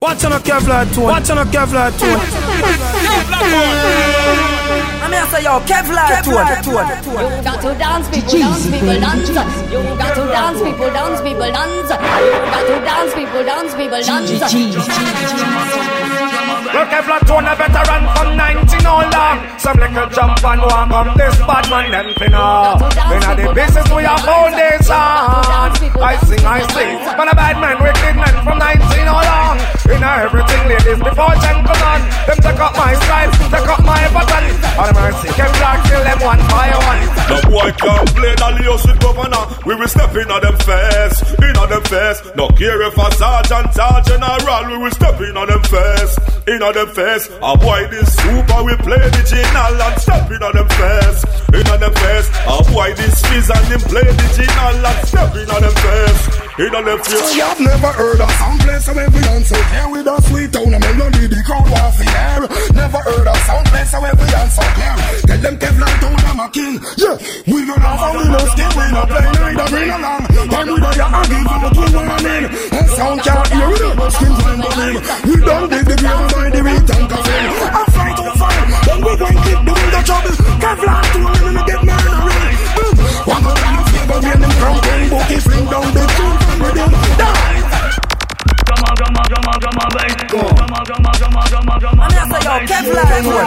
Watch on a Kevlar tone. Watch on a Kevlar tone. I'm here say yo Kevlar tone. You got to dance, people dance, people dance. You got to dance, people dance, people dance. You got to dance, people dance, people dance. Look, Kevlar tone a veteran from 19 all long. Some little jump and walk up this bad man them finna. When at the business we are foundation. I sing. But a bad man, wicked man from 19 all long. In everything, ladies, before gentlemen. Them take up my style, take up my button. All the mercy, Kevlar kill them one by one. The boy can't play the Leos with governor. We will step in on them face, No care if a sergeant or general, we will step in on them face, A boy this super, we play the general and step in on them face, A boy this fizz and him play the general and step in on them face, You've never heard of some place where we dance so here with a sweet tone, a melody the crowd was the air. Never heard of some place where we dance so here. Tell them Kevlar tone I'm a king. Yeah, we don't have only no skin, we don't play neither bring along. Time with a young give for the twin one in. And sound can't hear with it, skin fine burning. We don't dig the grave by the reed and coffin. I fight on fire, then we going to keep doing the trouble. Kevlar tone, let me get murdering. One more time of favor, when them crowd and bookie fling down the tune from rhythm. Die! Drama, bass. I'm here say yo Kevlar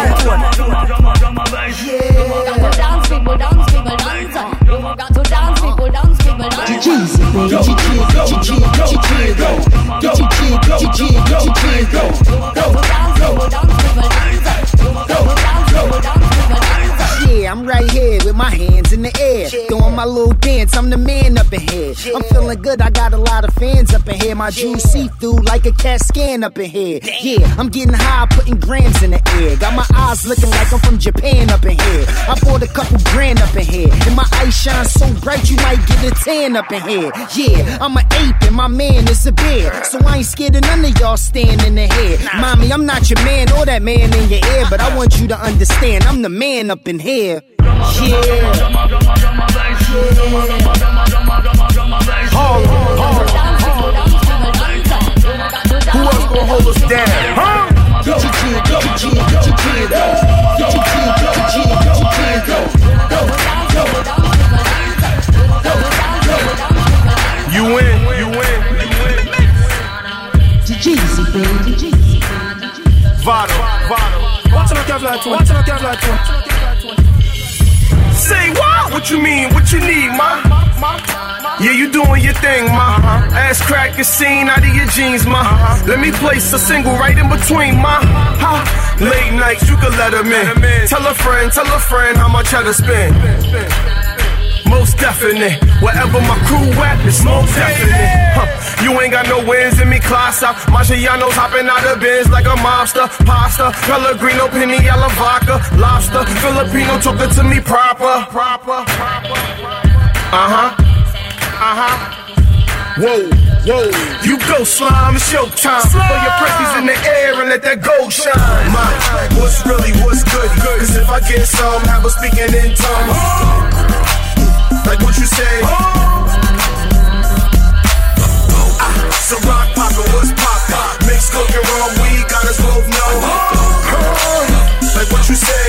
bass. You got to dance, people dance, people dance. You got to dance, people dance, people dance. Get your jig, get your jig, go. Get your jig, go. Go. You got to dance, people dance, people dance. You got to dance, people dance, people dance. Yeah, I'm right here with my hands in the air, doing my little dance. I'm the man up in here. I'm feeling good. I got a lot of fans up in here. My jewels see through like a CAT scan up in here. Yeah, I'm getting high, putting grams in the air. Got my eyes looking like I'm from Japan up in here. I bought a couple grand up in here, and my eyes shine so bright you might get a tan up in here. Yeah, I'm an ape and my man is a bear, so I ain't scared of none of y'all standing in here. Mommy, I'm not your man or that man in your ear, but I want you to understand I'm the man up in here. Yeah. Who else gonna hold us down? Huh? Get your jig, get your jig, get your jig, go. Get your jig, get your jig, get your jig, go. You win. Jeezy, baby. Vado. Watch on a Kevlar tone. Say what? What you mean? What you need, ma? Yeah, you doing your thing, ma. Ass crack is seen out of your jeans, ma. Let me place a single right in between, ma. Late nights, you can let them in. Tell a friend how much I to spend. Most definite, wherever my crew at, it's most definite. You ain't got no wins in me, class up. Marciano's hopping out of bins like a mobster. Pasta, Pellegrino, penny, yellow vodka, lobster. Filipino talking to me proper. Whoa. You go slime, it's your time. Throw your presses in the air and let that gold shine. What's good? Cause if I get some, have a speaking in tongues. Like what you say. So rock poppin', what's poppin'? Mix coke and raw weed, got us both know. Like what you say.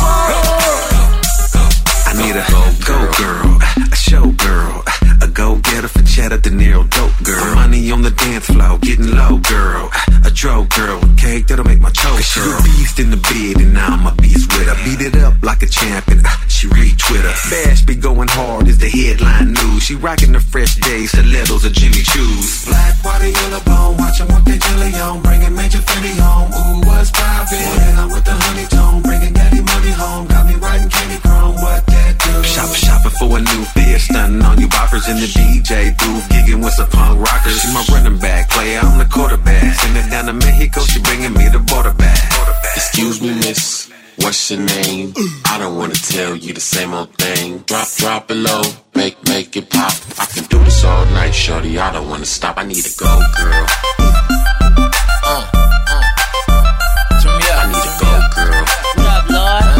I need a go girl, a show girl, a go-getter for cheddar, De Niro dope girl. Money on the dance floor, getting low girl, a dro girl with cake that'll make my toe curl. Beast in the bed and now I'm a beast with her. Beat it up like a champion, she retweet her. Bash be going hard is the headline news. She rocking the fresh days, stilettos or Jimmy Choos. Black water, yellow bone, watching what they jelly on. Bringing Major Fendi home, ooh, what's poppin'? And I'm with the honey tone, bringing daddy money home. Got me riding candy chrome, what that do? Shopping for a new beer, stunning on you boppers in the DJ booth, gigging with some punk rockers. She my running back player, I'm the quarterback. Send it down to Mexico, she bringing me the border back. Excuse me, miss, what's your name? I don't wanna tell you the same old thing. Drop it low, make it pop. I can do this all night, shorty, I don't wanna stop. I need a go, girl. I need a go, girl. What up, Lord?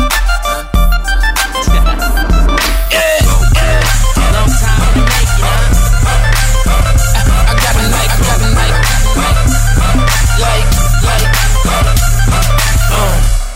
Long time to make it, I got a mic. Like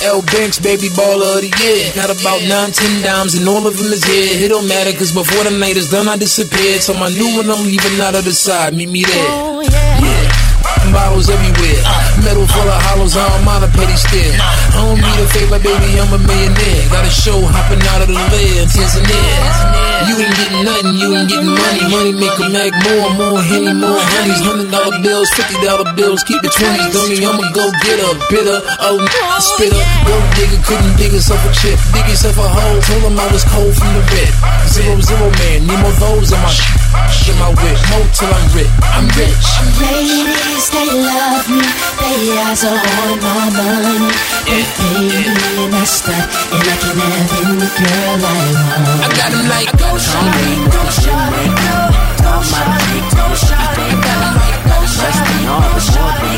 L Banks, baby baller of the year. Got about 9-10 dimes and all of them is here. It don't matter, cause before the night is done, I disappeared. So my new one, I'm leaving out of the side. Meet me there. Oh, yeah. Bottles everywhere, metal full of hollows, I don't mind a petty stare. I don't need a favor, baby, I'm a millionaire. Got a show hopping out of the lid, Tanzania. You ain't getting nothing, you ain't getting money. Money make a mag more Henny, more honeys. $100 bills, $50 bills, keep the 20s. Dummy, I'ma go get a bitter, spitter. Gold digger couldn't dig herself a chip, dig yourself a hole. Told him I was cold from the red. 0-0 man, need more those in my shit, my whip. More till I'm rich, I'm rich. Ladies, they love me, they eyes are on my money. They pay me and I stunt, and I can have any girl I want. I got them like, go shawty, go shawty, go shawty, go shawty, I got them like, go shawty, go shawty,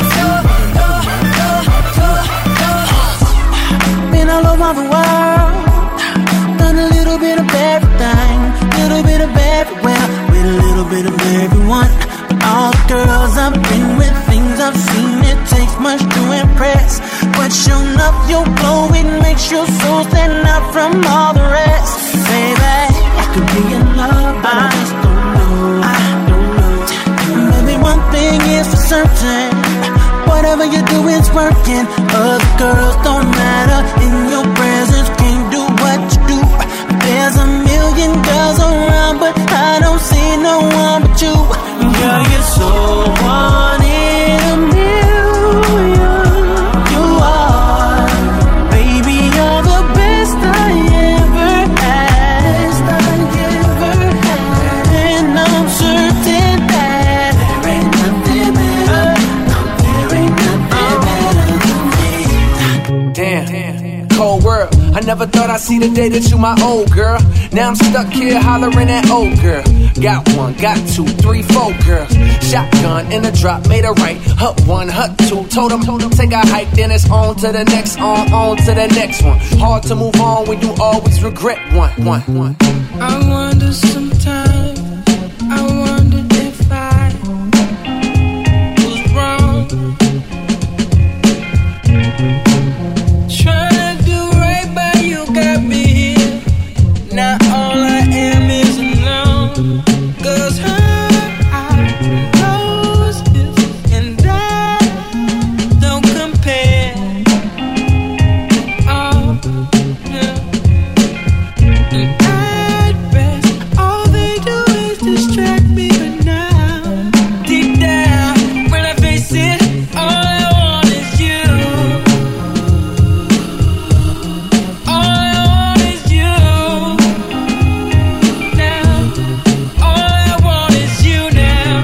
go. Been all over the world, done a little bit of everything, little bit of everywhere, with a little bit of everyone. All the girls I've been with, things I've seen, it takes much to impress. But sure enough, your glow, it makes your soul stand out from all the rest. Baby, I could be in love, but I just don't know. I don't know. Maybe one thing is for certain, whatever you do is working. Other girls don't matter, in your presence can't do what you do. There's a million girls around, but I don't see no one but you. Girl, you're so one in a million. You are, baby, you're the best I ever had. And I'm certain that there ain't nothing better. Damn, cold world. I never thought I'd see the day that you my old girl. Now I'm stuck here hollering at old girl. Got 1, got 2, 3, 4 girls. Shotgun in a drop, made a right. Hut 1, hut 2, told them take a hike, then it's on to the next, on to the next one. Hard to move on when you always regret one. I wonder sometimes, I wonder if I was wrong. Trying to do right by you got me here. Now all I am is alone. 'Cause her knows this and I don't compare. Oh, yeah. And at best, all they do is distract me. But now, deep down, when I face it, all I want is you. All I want is you. Now, all I want is you now.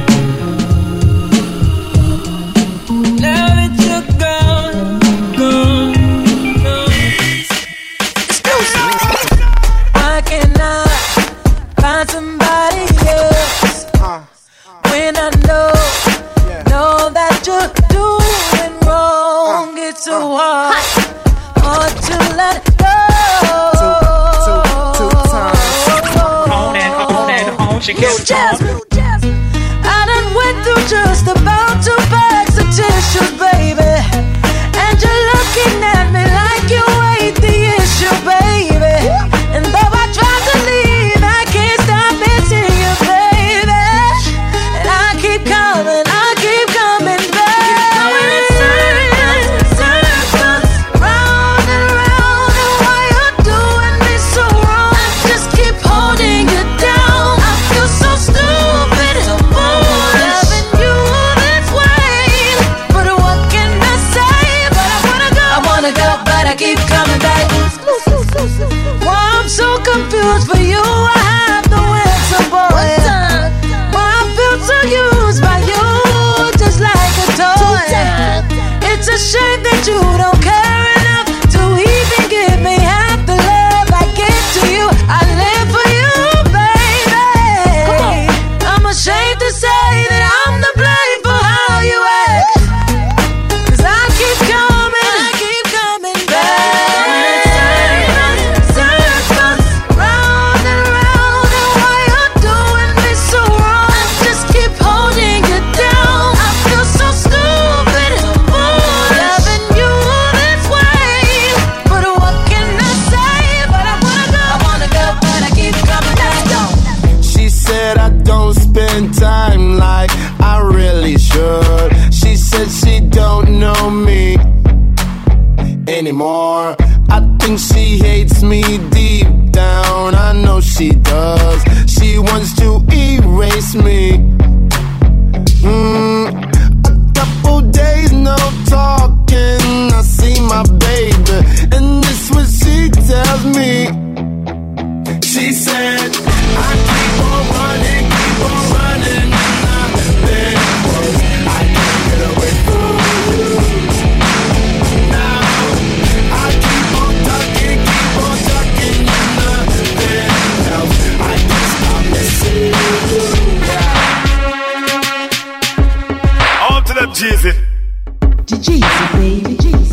Now that you're gone. Why can't I find somebody else when I know that you're doing wrong? It's so hard to let go. I done went through just about 2 bags of tissues, baby, and you're looking at me like you ain't the issue, baby. And though I tried to leave, I can't stop missing you, baby. And I keep coming back. Circles, round and round, and why you're doing me so wrong? I just keep holding you down. I feel so stupid, so loving you this way. But what can I say? But I wanna go, but I keep coming back. Why I'm so confused for you, I have no answer, boy. Why I feel so used by you, just like a toy. It's a shame that you don't care enough to even give me half the love I give to you. I live for you, baby. I'm ashamed to say that I'm to blame for how you act. 'Cause I keep coming back. Circles, round and don't know me anymore. I think she hates me deep down. I know she does. She wants to erase me. A couple days no talking. I see my baby, and this what she tells me. She said, I keep on running, and nothing works. I can't get away from you. Now I keep on talking, and nothing else. I can't stop missing you. On to them Jeezy. Jeezy, baby, Jeezy.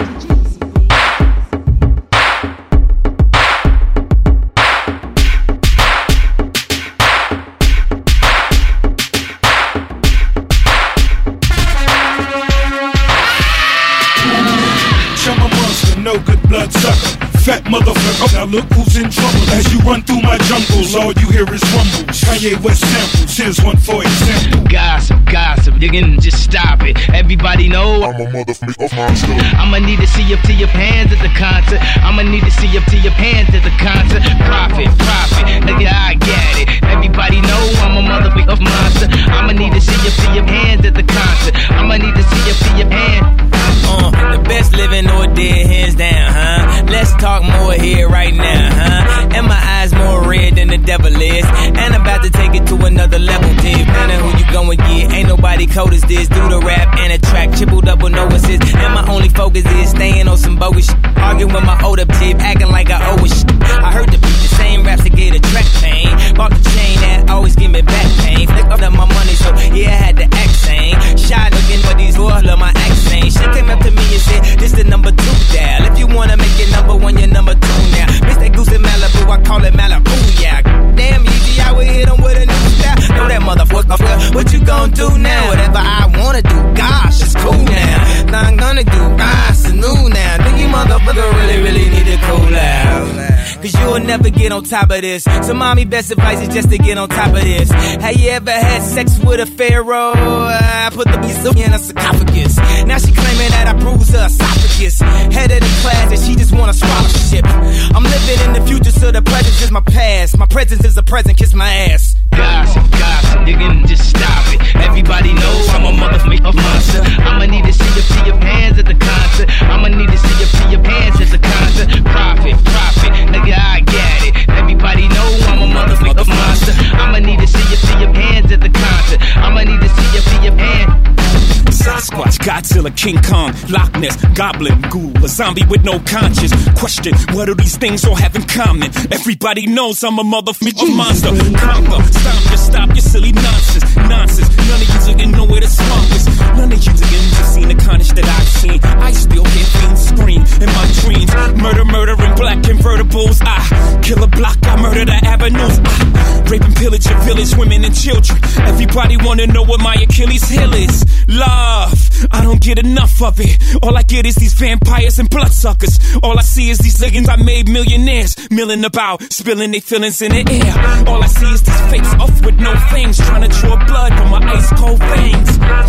No good blood sucker, fat motherfucker. Now look who's in trouble as you run through my jungles. All you hear is rumbles. Kanye West samples. Here's one for example. Gossip, you can just stop it. Everybody know I'm a motherfucker monster. I'ma need to see up to your pants at the concert. I'ma need to see up to your pants at the concert. Profit, nigga, I get it. Everybody know I'm a motherfucker monster. I'ma need to see up to your pants at the concert. I'ma need to see up to your pants. The best living or dead, hands down, huh? Let's talk more here right now, huh? And my eyes more red than the devil is. And I'm about to take it to another level, dude. Matter who you gon' get, ain't nobody cold as this. Do the rap and a track, triple double, no assist. And my only focus is staying on some bogus shit. Arguing with my older tip, acting like I owe a shit. I heard the beat, the same raps that get a track pain. Bought the chain that always give me back pain. Flick up my money, so yeah, I had to act sane. Shy looking for these boys, love my accent. She came up to me and said, this the number 2 dial. If you wanna make it number 1, you're number 2 now. Miss that goose in Malibu, I call it Malibu, yeah. Damn easy, I would hit 'em with a new style. Know that motherfucker, what you gon' do now? Whatever I wanna do, gosh, it's cool now. Now I'm gonna do, it's new now. Think you motherfucker really need to cool out. Cause you'll never get on top of this. So mommy, best advice is just to get on top of this. Have you ever had sex with a pharaoh? I put the piece in a sarcophagus. Now she claiming that I bruised her esophagus. Head of the class and she just want a scholarship. I'm living in the future, so the present is my past. My presence is a present, kiss my ass. Gossip, you can just stop it. Everybody knows I'm a motherfucker monster. I'ma need to see you pee your pants at the concert. I'ma need to see you pee your pants at the concert. Profit, nigga, I get it. Everybody know I'm a motherfucker monster. I'ma need to see you pee your pants at the concert. I'ma need to see you pee your pants. Sasquatch, Godzilla, King Kong, Loch Ness, Goblin, Ghoul, a zombie with no conscience. Question, what do these things all have in common? Everybody knows I'm a motherfucking monster. Conquer, stop your silly nonsense. None of you didn't know where the swamp is. None of you didn't just seen the carnage that I've seen. I still hear things scream in my dreams. Murder in black convertibles. I kill a block, I murder the avenues. I rape and pillage a village, women and children. Everybody wanna know what my Achilles heel is. Love, I don't get enough of it. All I get is these vampires and bloodsuckers. All I see is these niggas I made millionaires, milling about, spilling their feelings in the air. All I see is these fakes off with no fangs, trying to draw blood from my ice cold veins.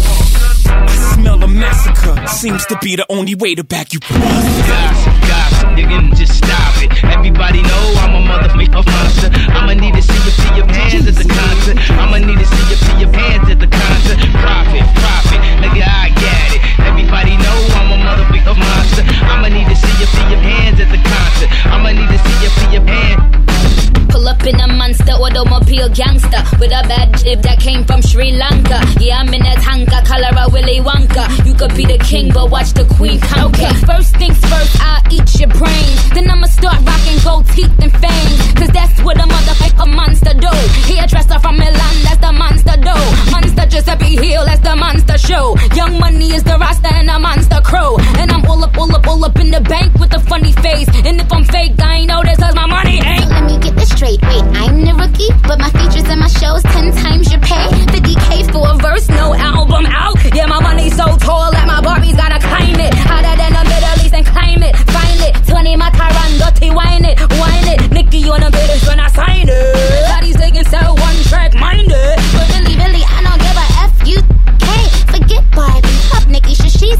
I smell a massacre, seems to be the only way to back you up. Gossip, you can just stop it. Everybody know I'm a motherfucker monster. I'ma need to see you pee your pants at the concert. I'ma need to see you pee your pants at the concert. Profit, nigga, I get it. Everybody know I'm a motherfucker monster. I'ma need to see you pee your pants at the concert. I'ma need to see you pee your pants. Pull up in a monster automobile gangster with a bad jib that came from Sri Lanka. Yeah, I'm in a tanka, color a Willy Wonka. You could be the king, but watch the queen conquer. Okay, first things first, I'll eat your brains. Then I'ma start rocking gold teeth and fangs. Cause that's what a motherfucker monster do. Hairdresser from Milan, that's the monster do. Monster Giuseppe Hill, that's the monster show. Young Money is the roster and a monster crow. And I'm all up in the bank with a funny face. And if I'm fake, I ain't know this cause my money ain't. Let me get this straight, wait, I'm the rookie, but my features and my shows 10 times your pay. 50K for a verse, no album out. Yeah, my money's so tall that my Barbie's gotta climb it. Hotter than the Middle East and climb it. Find it, 20 my Tyron, dirty, whine it. Nicky on the bitch when I sign it. Bodies taking sell one track, mind it. But really, I don't give a F, you can't forget Barbie. Fuck Nicki, should she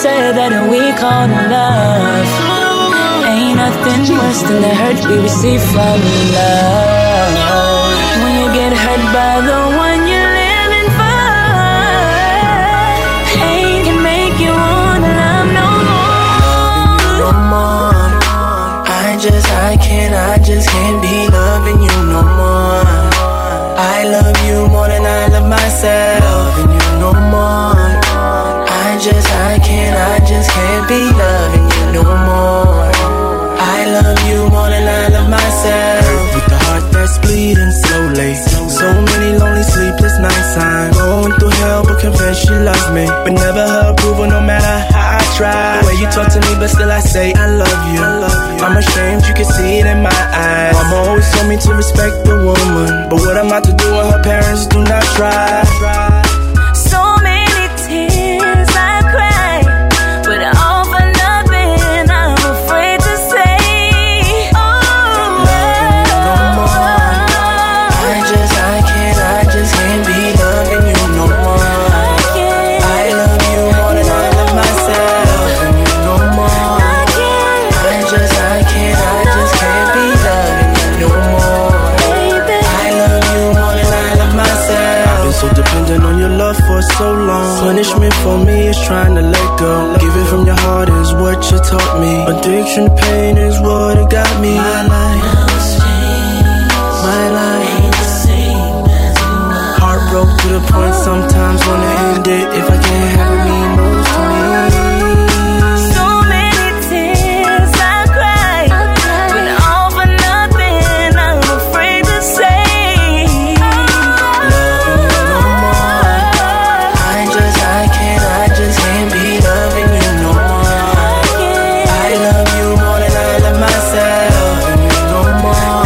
say that we call love. Ain't nothing worse than the hurt we receive from love. When you get hurt by the one you're living for, pain can make you wanna love no more. No more. I just can't be loving you no more. I love you more than I love myself. Loving you no more. I just can't be loving you no more. I love you more than I love myself. With the heart that's bleeding slowly. So many lonely sleepless nights. I'm going through hell but convinced she loves me. But never her approval no matter how I try. The way you talk to me but still I say I love you. I'm ashamed you can see it in my eyes. Mama always told me to respect the woman. But what I'm about to do when her parents do not try. So many tears I cry, but all for nothing. I'm afraid to say, oh, no more. I just can't be loving you no more. I love you more than I love myself. Loving you no more. I just can't be loving you no more. I love you more than I love myself. I've been so dependent on your love for so long. Punishment for me is trying to let go. Giving from your heart is what you taught me. Addiction, pain is what it got me. My life heartbroken to the point sometimes wanna end it. If I can't have it, mean most to me. so many tears I cry, but all for nothing. I'm afraid to say, no more. I just can't be loving you no more. I love you more than I love myself. Loving you no more.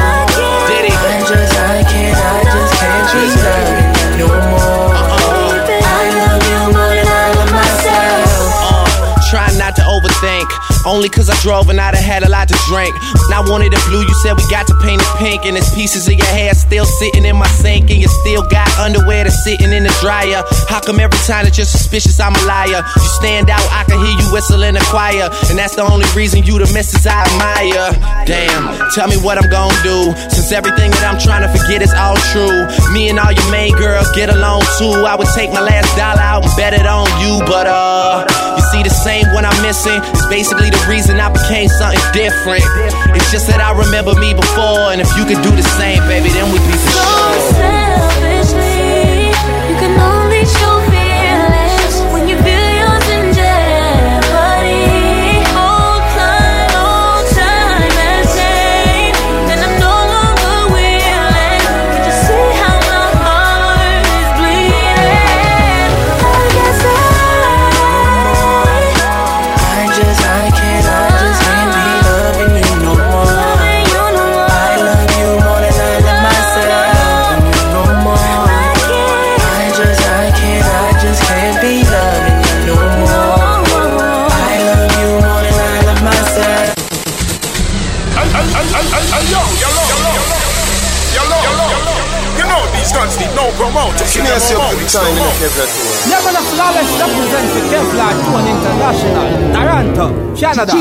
I just can't be loving you no more. I love you more than I love myself. Try not to overthink. Only cause I drove and I done had a lot to drink. When I wanted it blue, you said we got to paint it pink. And there's pieces of your hair still sitting in my sink. And you still got underwear that's sitting in the dryer. How come every time that you're suspicious I'm a liar? You stand out, I can hear you whistle in the choir. And that's the only reason you the missus I admire. Damn, tell me what I'm gonna do, since everything that I'm trying to forget is all true. Me and all your main girls get along too. I would take my last dollar out and bet it on you. But you see the same one I'm missing. It's basically the reason I became something different. It's just that I remember me before. And if you could do the same, baby, then we'd be for so sure. selfishly, you can only show feelings when you feel yours in jeopardy. Whole time has changed, and I'm no longer willing. Can't you see how my heart is bleeding? I guess I just can't be loving you no more. I love you more than I love myself. Loving you no more. I just can't be loving you no more. I love you more than I love myself. You know these guns need no promoters. Can you see up the time in the Kevlar Tour? Never the flawless represents the Kevlar Tour International, Toronto, Canada.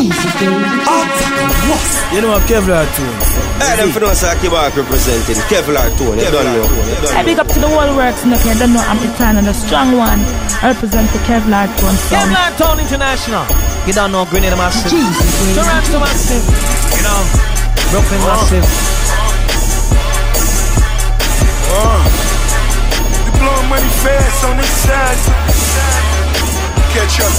You know what Kevlar Tour? Hey, them for those I keep on representing Kevlar Tour. You don't know. I big up to the whole works, and if you don't know, I'm Italian, the strong one. I represent the Kevlar Tour. Kevlar Tour International. You don't know Grenada Massive, Toronto Massive, you know, Brooklyn Massive. You blowing money fast on this side. Catch up.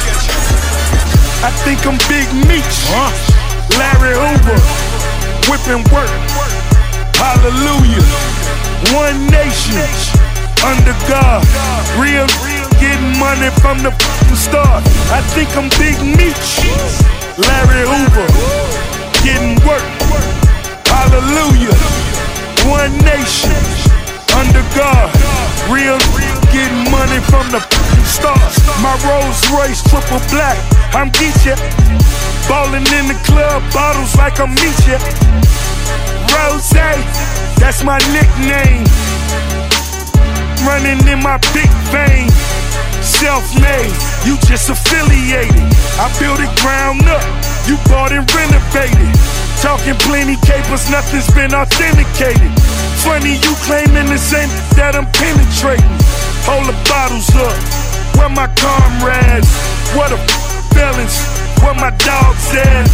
I think I'm Big Meech, Larry Hoover, whipping work. Hallelujah. One nation under God. Real getting money from the start. I think I'm Big Meech, Larry Hoover, getting work. Hallelujah. One nation under God. Real getting money from the start. My Rolls Royce triple black. I'm Geechee. Ballin' in the club, bottles like I'm Meechee. Rose, that's my nickname. running in my big vein. Self-made, you just affiliated. I built it ground up, you bought and renovated. Talking plenty capers, nothing's been authenticated. Funny you claiming the same that I'm penetrating. Hold the bottles up, where my comrades? What a balance, where my dogs at?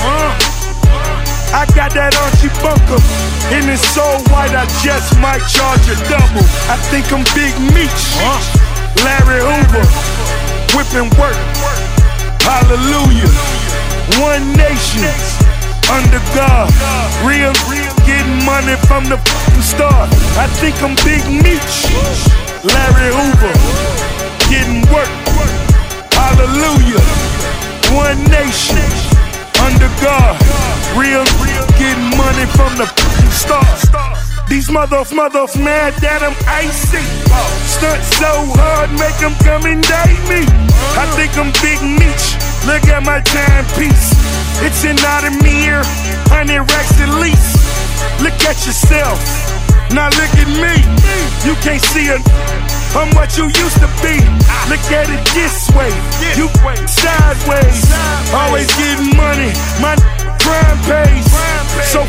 I got that Archie Bunker, and it's so white I just might charge a double. I think I'm Big Meech, Larry Hoover, whipping work, hallelujah. One nation, under God, real, getting money from the start. I think I'm Big Meech, Larry Hoover, getting work, hallelujah. One nation, under God, real, getting money from the start. These mothers mad that I'm icy. Stunt so hard, make them come indict me. I think I'm Big Meech, look at my timepiece. It's an Audemars, 100 racks at least. Look at yourself, now look at me. You can't see I'm what you used to be. Look at it this way, you sideways. Always getting money, my crime pays. So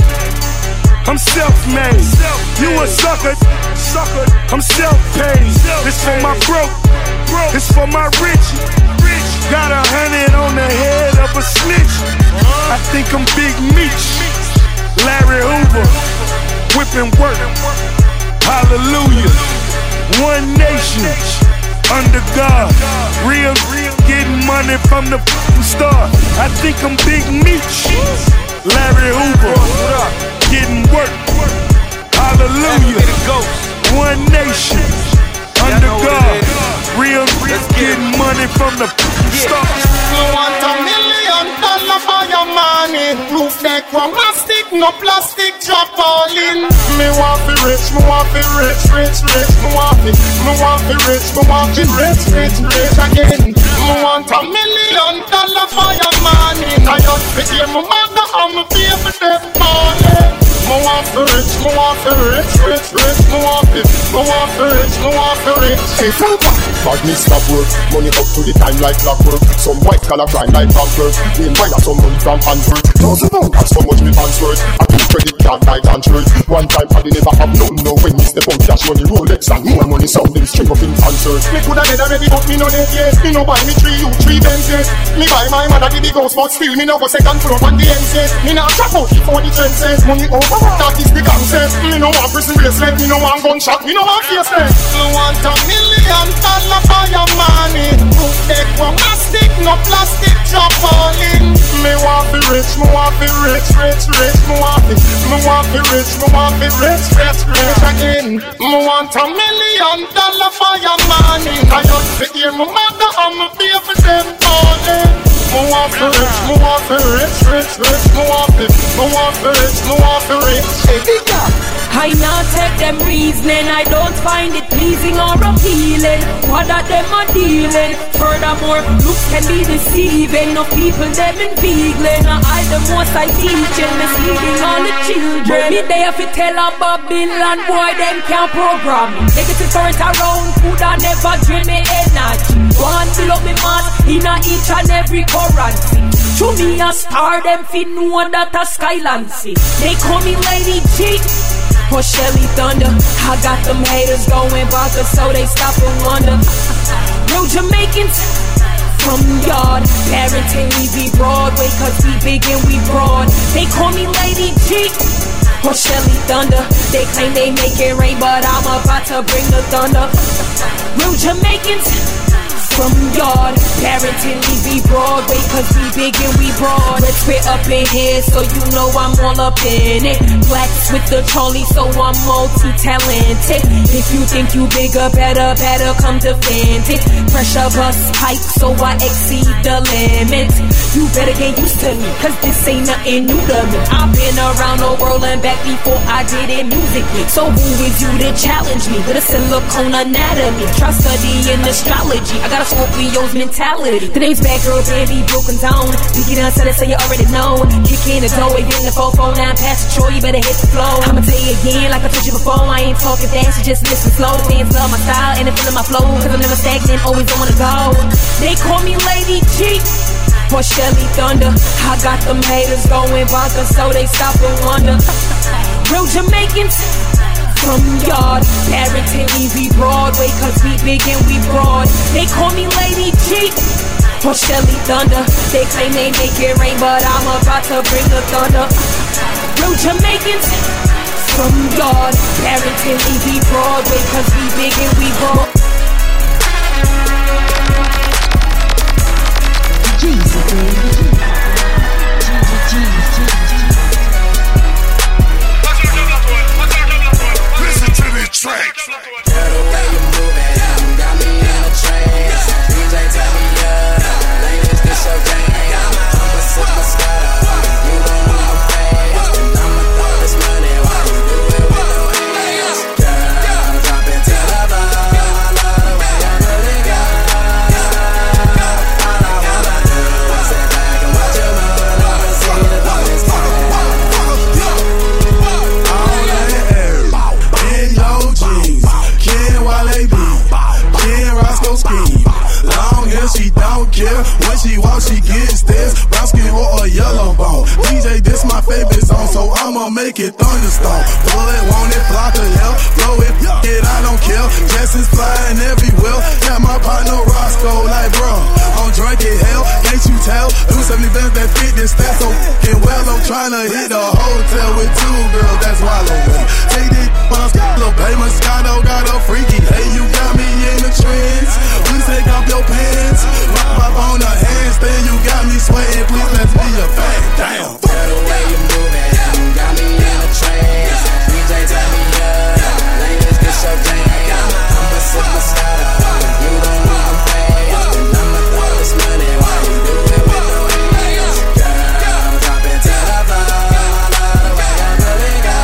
I'm self-made, you a sucker, I'm self-paid. This for my broke, this for my rich. Got 100 on the head of a snitch. I think I'm Big Meech, Larry Hoover, whipping work, hallelujah. One nation, under God, real, getting money from the start. I think I'm Big Meech, Larry Hoover, getting work, hallelujah. One nation, under God, real, getting money from the start. You want $1,000,000 for your money? Roof deck from plastic, no plastic drop all in. Me want be rich, me want be rich, rich, rich. Me want be rich, me want be rich, rich, rich again. Me want $1,000,000 for your money. I just pay my mother and me pay for them money. Me want be rich, me want be rich, rich, rich. Me want be rich, me want be rich. Hey, but me stop work, money up to the time like clockwork. Some white collar crime like Frankfurt. Meanwhile, some money from Hanford. $1,000, that's how much me transferred. I do credit card like transferred. One time I never have none. No, when me step on cash money, Rolex and more money sounding string up in concert. Me coulda dead already, but me no dead yet. Me no buy me 3 Benzes. Me buy my mother the big house, but still me no go second floor on the NCS. Me nah chop out before the trend says. Money over, that is the concept. Me no want prison bracelet, me no want gunshot, me no want faceless. Me want $1,000,000 for your money. Roof deck from plastic, no plastic drop all in. Me want be rich, me want be rich, rich, rich. Me want be rich, me want be rich, rich, rich again. Me want $1,000,000 for your money. I just pay my mother and me pay for them money. Me want be rich, me want be rich, rich, rich. Me want be rich, me want be rich. I now take them reasoning, I don't find it pleasing or appealing. What are them are dealing? Furthermore, looks can be deceiving. No people them inveigling. I the most I teaching, misleading all the children. Me they have to tell a Babylon boy them can't program me. Negative current around, food I never drain me energy. Go and fill up me mass in a each and every currency. To me a star, them fit know that a skyline see. They call me Lady G or Shelly Thunder. I got them haters going bonkers, so they stop and wonder. Real Jamaicans from yard, parenting we be Broadway, cause we big and we broad. They call me Lady G or Shelly Thunder. They claim they make it rain, but I'm about to bring the thunder. Real Jamaicans from yard, parenting we be Broadway, cause we big and we broad. Let's fit up in here, so you know I'm all up in it. Blacks with the trolley, so I'm multi-talented. If you think you bigger, better come defend it. Pressure bust pipe, so I exceed the limit. You better get used to me, cause this ain't nothing new to me. I've been around the world and back before I did it musically. So who is you to challenge me with a silicone anatomy? Try studying astrology, I got a Scorpio's mentality. The name's Bad Girl Baby, broken down. Pick it up, so you already know. Kick in the door, getting the 449 past the Troy, you better hit the flow. I'ma tell you again, like I told you before, I ain't talking fast, you just listen slow. The fans love my style and they feeling my flow, cause I'm never stagnant, always on the go. They call me Lady G or Shelly Thunder. I got them haters going bonkers, so they stop and wonder. Real Jamaicans from Yard, Barrington, we be Broadway, cause we big and we broad. They call me Lady G or Shelly Thunder. They claim they make it rain, but I'm about to bring the thunder. Real Jamaicans from Yard, Barrington, we be Broadway, cause we big and we broad. Jesus, baby. Listen to this track. She don't care when she walks, she gets stares. Brown skin or a yellow bone. DJ, this my favorite song, so I'ma make it thunderstorm. Pull it, want it, block it, hell, blow it, I don't care. Dresses flying everywhere. Got my partner Roscoe, like bro, I'm drunk as hell. Can't you tell? Do 70 bands that fit this stat so fucking well. I'm tryna hit a hotel with two girls, that's wallow. Take this when I'm little pay Moscato, got a freaky. Hey, you got me in the trends. Please take off your pants. Pop on the handstand, you got me sweating. Please let's be a fact. Damn. The way you moving, you got me in a trance. DJ tell me ladies, this your dance. I'ma sip Moscato, you don't need no fast. And I'ma throw this money while you do it with no hands. Girl, drop it to the floor. The way I really go.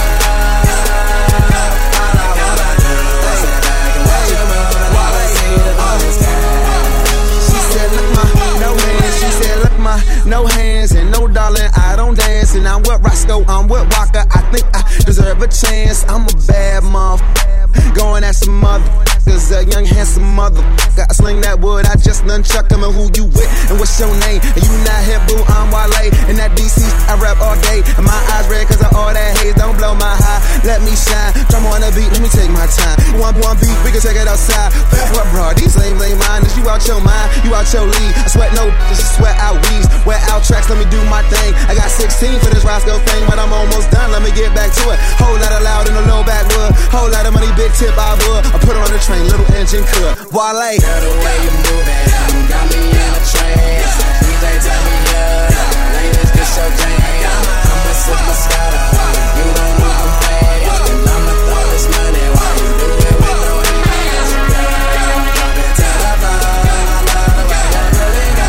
All I wanna do is sit back and watch you move and always see the bonus cash. She said, look my, no hands. She said, look my, no hands and no darling. I don't dance and I'm with Roscoe, I'm with Walker. I think I deserve a chance. I'm a bad motherfucker, going at some motherfuckers, a young handsome motherfucker. I sling that wood, I just nunchuck him. And who you with and what's your name? And you not here, boo, I'm Wale. And that DC, I rap all day. And my eyes red cause of all that haze. Don't blow my high, let me shine. Drum on the beat, let me take my time. One beat, we can take it outside. Fast what, bro, these lames ain't mine. Is you out your mind, you out your league. I sweat no, this is sweat out weeds. Wear out tracks, let me do my thing. I got 16 for this Roscoe thing, but I'm almost done, let me get back to it. Whole lot of loud in the low backwood. Whole lot of money, big tip, I would. I put her on the train, little engine could. Wale. Girl, the way you moving, you got me in a trance. DJ tell me ladies, this your dance. I'ma sip Moscato, you don't need no fast. And I'ma throw this money while you do it with no hands. Girl, drop it to the floor. The way I really go.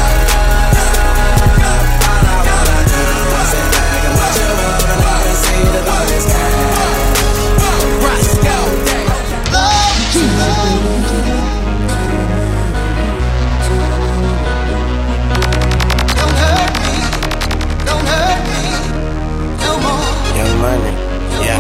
All I wanna do is sit back and watch you move and always see the bonus cash. Roscoe, Young Money, yeah.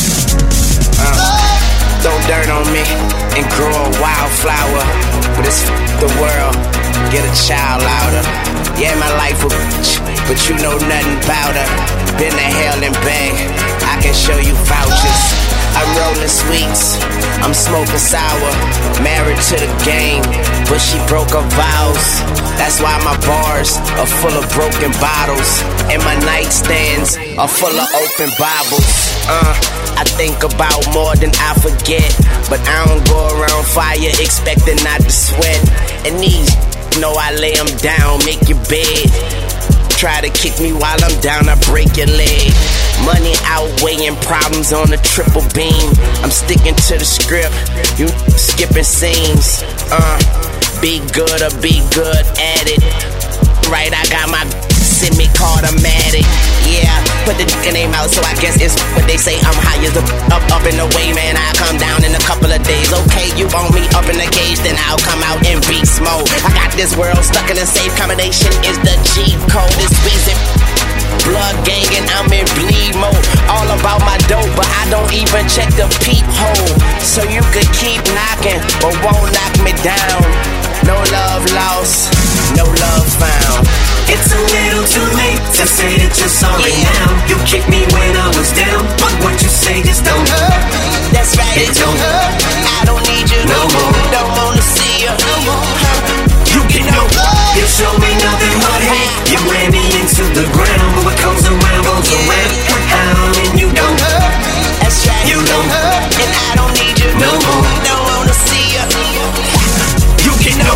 Throw dirt on me and grow a wildflower. But it's the world, get a child louder. Yeah, my life a bitch, but you know nothing about her. Been to hell and back, I can show you vouchers. I'm rolling sweets, I'm smoking sour. Married to the game, but she broke her vows. That's why my bars are full of broken bottles, and my nightstands are full of open Bibles. I think about more than I forget, but I don't go around fire expecting not to sweat. And these know I lay them down, make your bed. Try to kick me while I'm down, I break your leg. Money outweighing problems on a triple beam. I'm sticking to the script, you skipping scenes. Be good or be good at it. Right, I got my semi-automatic. Yeah, put the dick in their mouth, so I guess it's what they say. I'm high as up in the way, man. I come down in a couple of days. Okay, you want me up in the cage, then I'll come out in beast mode. I got this world stuck in a safe combination. Is the G code? It's Weezy. Blood gang and I'm in bleed mode. All about my dope, but I don't even check the peephole. So you could keep knocking, but won't knock me down. No love lost, no love found. It's a little too late to say that you're sorry now. You kicked me when I was down, but what you say just don't hurt me. That's right, it don't hurt me. I don't need you no more. Don't wanna see you no more. You can know you show me nothing but hate. You ran me into the ground, but what comes around goes around. And you don't hurt me. That's right, you don't hurt me. And I don't need you no more. Don't wanna see you. You can know.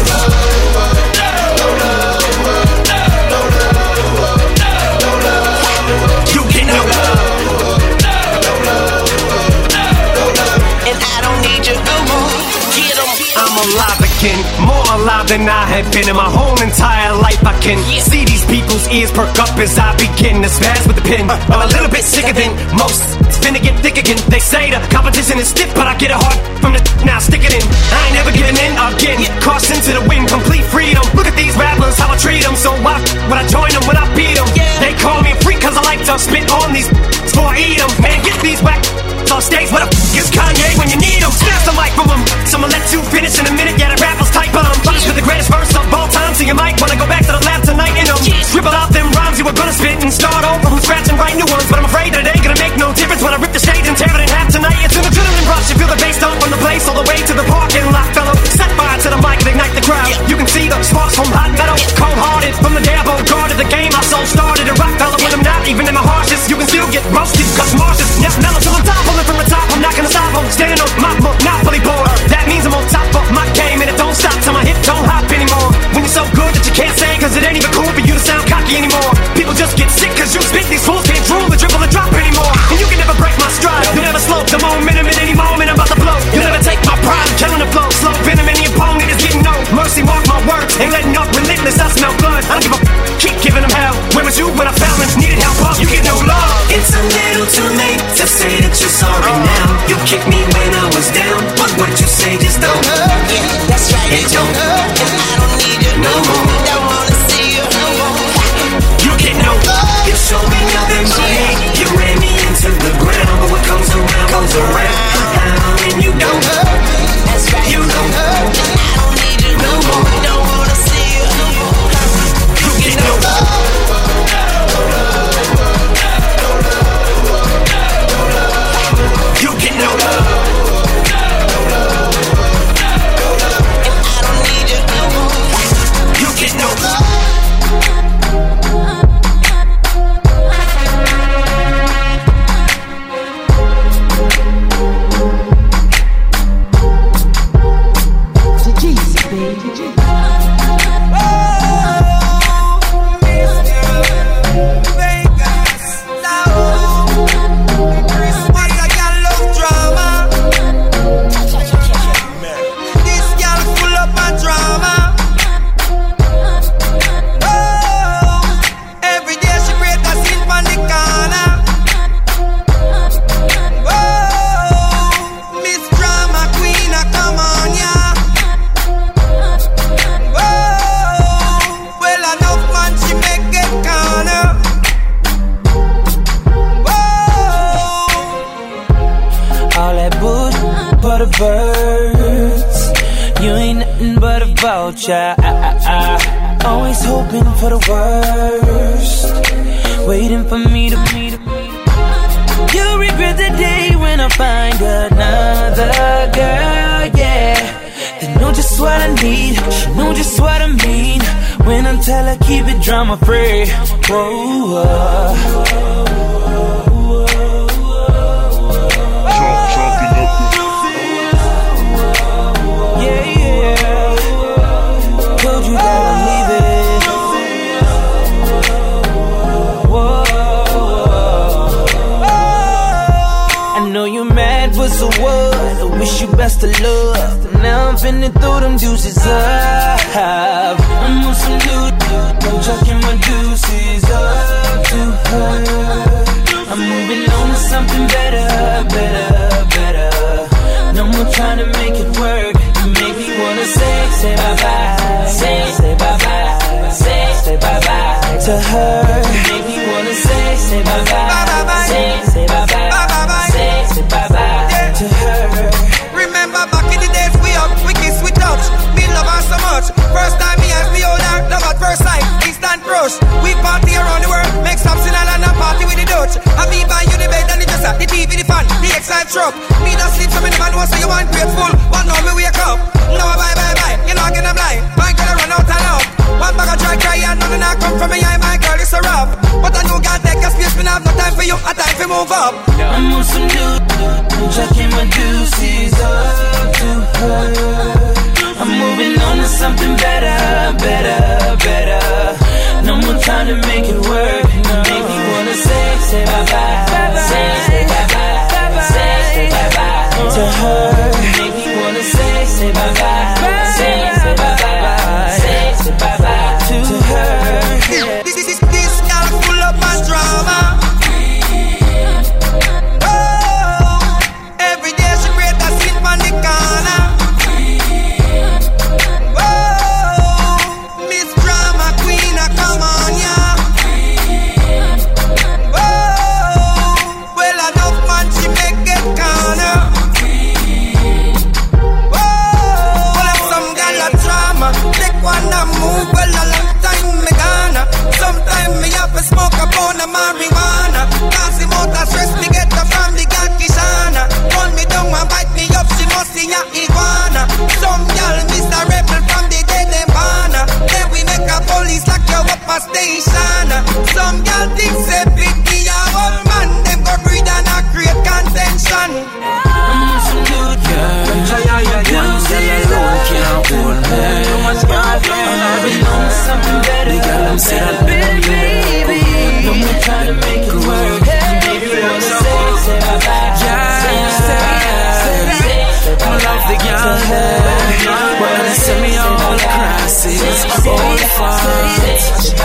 You can know. And I don't need you no more. Get 'em. I'm alive again, more alive than I have been in my whole entire life. I can see these people's ears perk up as I begin to spaz with the pen. I'm a little bit sicker than most. It's finna get thick again. They say the competition is stiff, but I get it hard from the now. Stick it in. I ain't never giving in again. Caution to the wind, complete freedom. Look at these rappers, how I treat them. So why would I join them when I beat them? They call me a freak cause I like to spit on these before I eat them. Man, get these whack on stage. What the is Kanye when you need them? Snatch the mic from them. So I'ma let you finish in a minute. Yeah, the rappers type punished with the greatest verse of all time. So you might wanna go back to the lab tonight and scribble out them rhymes you were gonna spit and start over from scratch and write new ones. But I'm afraid that it ain't gonna make no difference when I rip the stage and tear it in half tonight. It's an adrenaline rush. You feel the bass dump from the place all the way to the parking lot, fellow. Set fire to the mic and ignite the crowd. You can see the sparks from hot metal. Cold-hearted from the day I guarded the game. My soul started a rock fellow when I'm not even in my harshest. You can still get roasted cause Marsh's never mellow till I'm top. Pulling from the top, I'm not gonna stop. I'm standing on my monopoly board. That means I'm on top of my game and it don't stop till my hip don't hop anymore. When you're so good that you can't say cause it ain't even cool for you to sound cocky anymore. People just get sick cause you spit. These fools can't drool or dribble or drop anymore. And you can never break my stride. You never slow the momentum at any moment I'm about to blow. You never take my pride, I'm killing the flow. Slow venom and the opponent is getting no mercy. Mark my words, ain't letting up, relentless. I smell blood, I don't give a keep giving them hell. Where was you when I fell and needed help up? You get no love. It's a little too late to say that you're sorry now. You kicked me when I was down, but what you say just don't hurt. Yeah, that's right, it don't hurt. And I don't need you no more. Don't wanna see you no more. You get no love. You show me nothing but hate. You ran me into the ground, but what comes around goes around. And you don't hurt. That's right, you don't hurt. And I don't need you no more. Don't wanna see you no more. You get no love. You get no love. And I don't need you no more. You get no love. Always hoping for the worst, waiting for me to You'll regret the day when I find another girl, yeah. They know just what I need, she know just what I mean. When I tell her keep it drama free. So what? I wish you best of luck. Now I'm finna throw them deuces up. I'm on some new, I'm chucking my deuces up to her. something better. No more trying to make it work. You make me wanna say bye-bye. Say bye-bye. Say bye-bye to her. You make me wanna say bye-bye. Say bye-bye. Say bye-bye to her. Remember back in the days we kiss, we touch. Me love her so much. First time me and me hold her, love at first sight. Instant rush. We party around the world, make some sin and a party with the Dutch. I me buy you the bed and the dresser, the TV, the fan, the X5 truck. Me not sleep so many man know so you want grateful. But now me wake up. Now bye. You know again I'm lying. My girl run out and out. One bag of dry cry and none of that come from me. I my girl is so rough. But I know God take a space. Me not have no time for you. A time for move up. I'm on some new. Jacking my deuces up to her. I'm moving on to something better. No more trying to make it work. Make me wanna say bye-bye. Say bye-bye. Say bye-bye to her. Make me wanna say bye-bye. Say bye-bye. Say bye-bye to her. This girl full of my drama. Oh, every day she create a scene on the corner. Oh, Miss Drama Queen, come on, yeah. Oh, well enough man she make it corner. Oh, well some girl a drama, take one and move. Well a long time me gonna. Sometimes me have to smoke a pound of marijuana. Cause the motor stress me get her from the God Kishana. Run me down and bite me up, she must see a iguana. Some girl miss a rebel from the dead embana. Then we make a police lock you up a station. Some girl think say pity a old man. Them go breed and a create contention. I'm some good girl. One day alone can't hold me. I've been on something better. I'm saying, baby, no more trying to make it work. Maybe you wanna say bye-bye. I love the girl there. Wanna send me all the crosses, all the faults.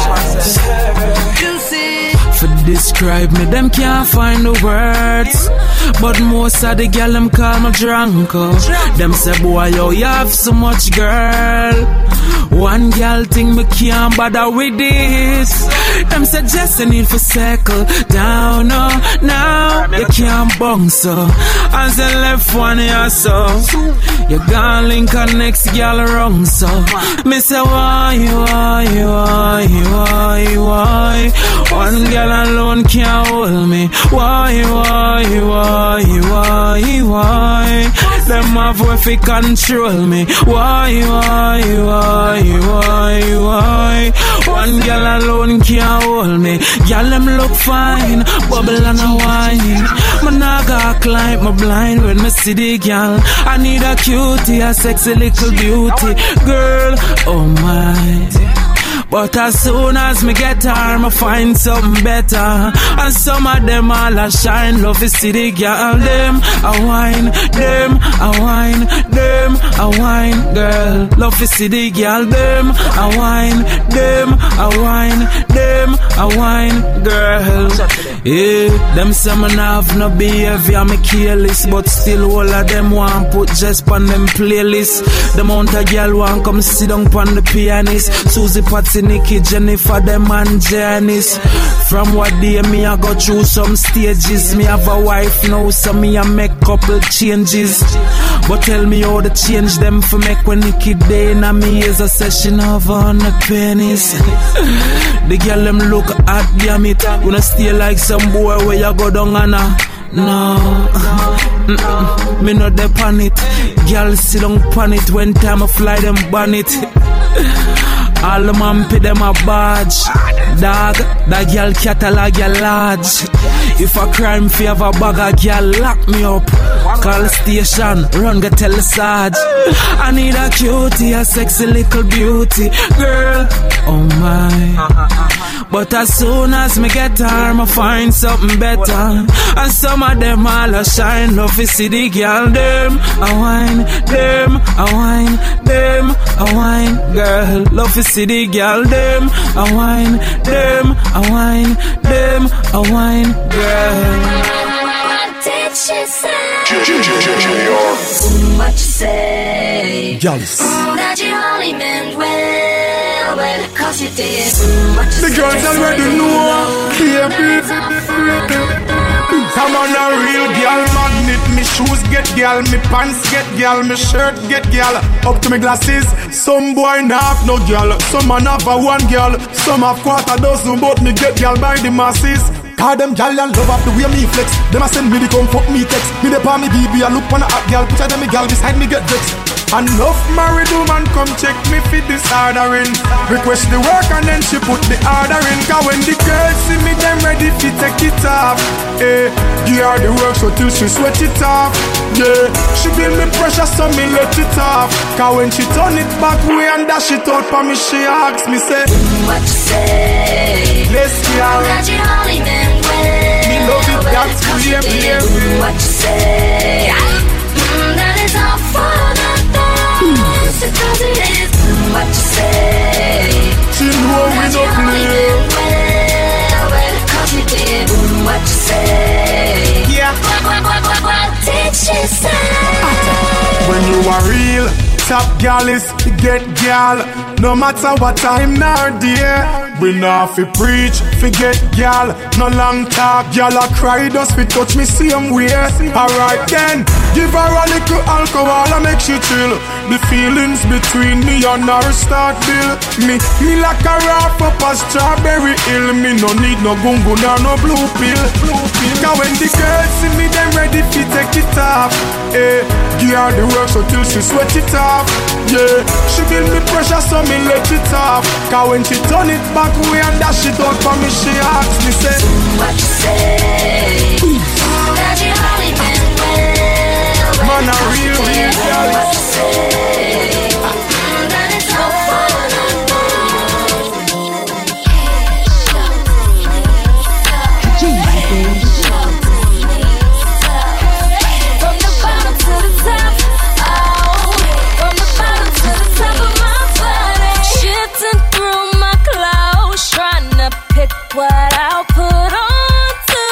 For describe me, them can't find the words. But most of the girl them call me drunk. Them say, boy, yo, you have so much girl. One girl think me can't bother with this. Them say just a need for circle down. Now you can't bounce so. As the left one here so. You gone link a next girl wrong so. Me say why? One girl alone can't hold me. Why? Them have way fi control me. Why? One girl alone can't hold me. Girl them look fine, bubble and a wine. Man I got climb my blind when me see the girl. I need a cutie, a sexy little beauty girl. Oh my. But as soon as me get her, me find something better. And some of them all a shine. Love is see the girl. Them a wine, them a wine, them a wine, girl. Love is see the girl. Them a wine, them a wine, them a wine, girl. Yeah, them say me nah have no behavior, me careless, but still all of them want put just on them playlist. The amount of girl want come sit down on the pianist. Susie, Patsy, Nikki, Jennifer, them and Janice. From what day me I go through some stages. Me have a wife now, so me I make couple changes. But tell me how to change them for make when Nikki day na me is a session of 100 pennies. The girl them look at damn it. Wanna stay like some boy where you go down and no, me not dey pan it. Girl sit down pan it when time I fly them ban it. All the man pay them a badge. Dog, that girl catalog ya large. If a crime fi have a bag a girl lock me up. Call the station, run go tell the sarge. I need a cutie, a sexy little beauty girl. Oh my. But as soon as me get her, me find something better. And some of them all a shine. Love to see the girl, them a wine, them a wine, them a wine, girl. Love to see the girl, them a wine, them a wine, them a wine, girl. What she say? What you say? Gallus. That you only meant well, cause you did. What you The girls already know, baby. Come on, a real girl magnet. Me shoes get girl, me pants get girl, me shirt get girl. Up to me glasses, some boy not have no girl. Some man have a one girl, some have quarter dozen, but me get girl by the masses. Call them gal and love up the way me flex. Them a send me the come fuck me text. Me dey pa me BB and look on a hot gal. Picture them me gal beside me get vexed. Enough married woman come check me fit this ordering. Request the work and then she put the order in. Cause when the girls see me them ready to take it off. Give her the work so till she sweat it off. Yeah, she build me pressure so me let it off. Cause when she turn it back way and dash it out for me, she asks me say, what you say? Let's girl, that you only meant well. Me love it, that's baby. What you say? That is all for nothing. Because it is what you say. She know we no play. Well, cause you did what you say. Yeah. What did she say? When you are real top gal is get gal. No matter what time nor day. We not fi preach, forget gal. No long talk, gal a cry just fi touch me same way. Alright then, give her a little alcohol and make she chill. The feelings between me and her start build. Me like a wrap up a strawberry hill. Me no need no gungun or no blue pill. Cause when the girls see me, them ready fi take it off. Give her the work so till she sweat it off. Yeah, she build me pressure so me let it off. Cause when she turn it back way and dash it out for me, she asks me say, what you say? That you only meant well. Man a real girl. What you say? That is all for from the bottom to the top. From the bottom to the top of my body. Shifting through my clothes, trying to pick what I'll put on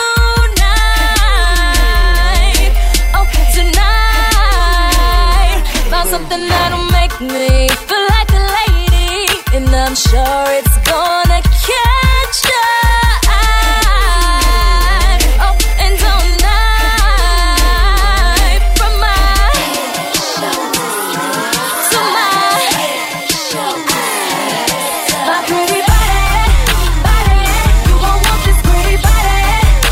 tonight. Oh, tonight. Found something that'll make me feel like a lady, and I'm sure it's gonna catch your eye. Oh, and tonight, from my to my pretty body, you gon' want this pretty body,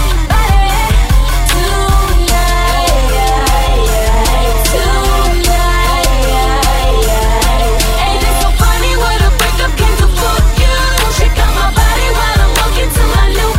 tonight. Ain't it so funny what a breakup can do for you? Check out my body while I'm walking to my new